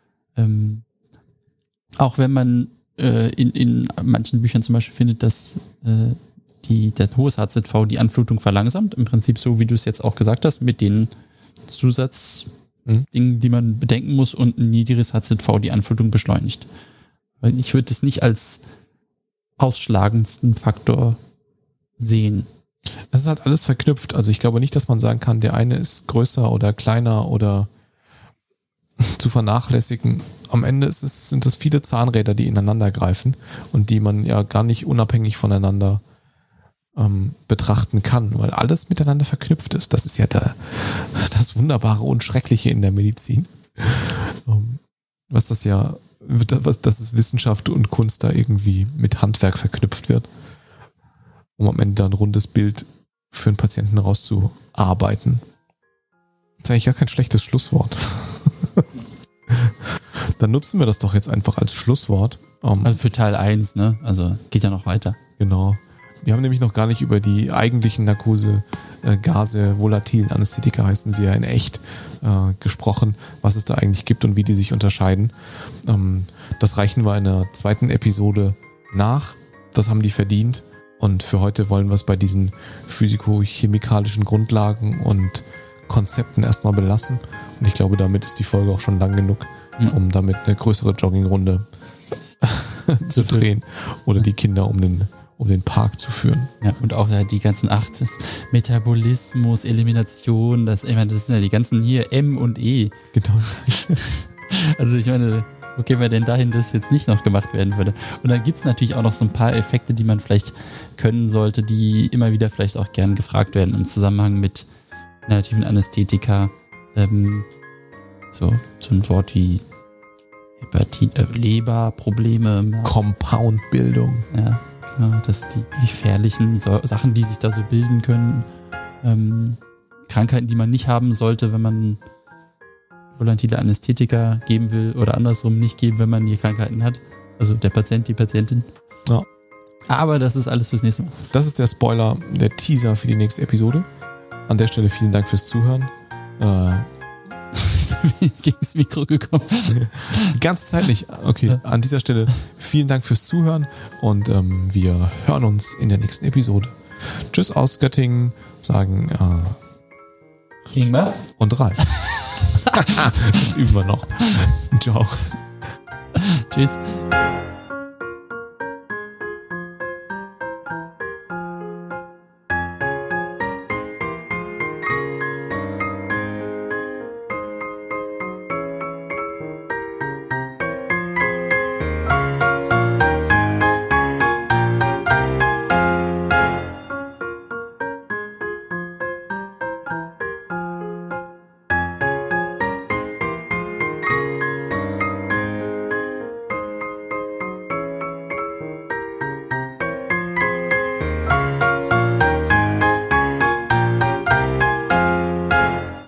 Auch wenn man in manchen Büchern zum Beispiel findet, dass der hohes HZV die Anflutung verlangsamt, im Prinzip so, wie du es jetzt auch gesagt hast, mit den Zusatzdingen, die man bedenken muss, und ein niedriges HZV die Anflutung beschleunigt. Weil ich würde es nicht als ausschlagendsten Faktor sehen. Es ist halt alles verknüpft. Also ich glaube nicht, dass man sagen kann, der eine ist größer oder kleiner oder zu vernachlässigen. Am Ende sind es viele Zahnräder, die ineinander greifen und die man ja gar nicht unabhängig voneinander betrachten kann, weil alles miteinander verknüpft ist. Das ist ja das Wunderbare und Schreckliche in der Medizin. Dass Wissenschaft und Kunst da irgendwie mit Handwerk verknüpft wird, um am Ende dann ein rundes Bild für einen Patienten rauszuarbeiten. Das ist eigentlich gar kein schlechtes Schlusswort. Dann nutzen wir das doch jetzt einfach als Schlusswort. Also für Teil 1, ne? Also geht ja noch weiter. Genau. Wir haben nämlich noch gar nicht über die eigentlichen Narkose-Gase, volatilen Anästhetika heißen sie ja in echt, gesprochen, was es da eigentlich gibt und wie die sich unterscheiden. Das reichen wir in der zweiten Episode nach. Das haben die verdient. Und für heute wollen wir es bei diesen physiko-chemikalischen Grundlagen und Konzepten erstmal belassen. Und ich glaube, damit ist die Folge auch schon lang genug, um damit eine größere Joggingrunde zu drehen oder die Kinder um den Park zu führen. Ja, und auch die ganzen Metabolismus, Elimination, das sind ja die ganzen hier M und E. Genau. Also ich meine, wo kämen wir denn dahin, dass jetzt nicht noch gemacht werden würde? Und dann gibt es natürlich auch noch so ein paar Effekte, die man vielleicht können sollte, die immer wieder vielleicht auch gern gefragt werden im Zusammenhang mit inhalativen Anästhetika. So ein Wort wie Leberprobleme. Compoundbildung. Ja, genau. Das die gefährlichen Sachen, die sich da so bilden können. Krankheiten, die man nicht haben sollte, wenn man volatile Anästhetika geben will oder andersrum nicht geben, wenn man die Krankheiten hat. Also der Patient, die Patientin. Ja. Aber das ist alles fürs nächste Mal. Das ist der Spoiler, der Teaser für die nächste Episode. An der Stelle vielen Dank fürs Zuhören. Gegen das Mikro gekommen. Die ganze Zeit nicht. Okay, an dieser Stelle vielen Dank fürs Zuhören und wir hören uns in der nächsten Episode. Tschüss aus Göttingen, sagen Ingmar und Ralf. Das üben wir noch. Ciao. Tschüss.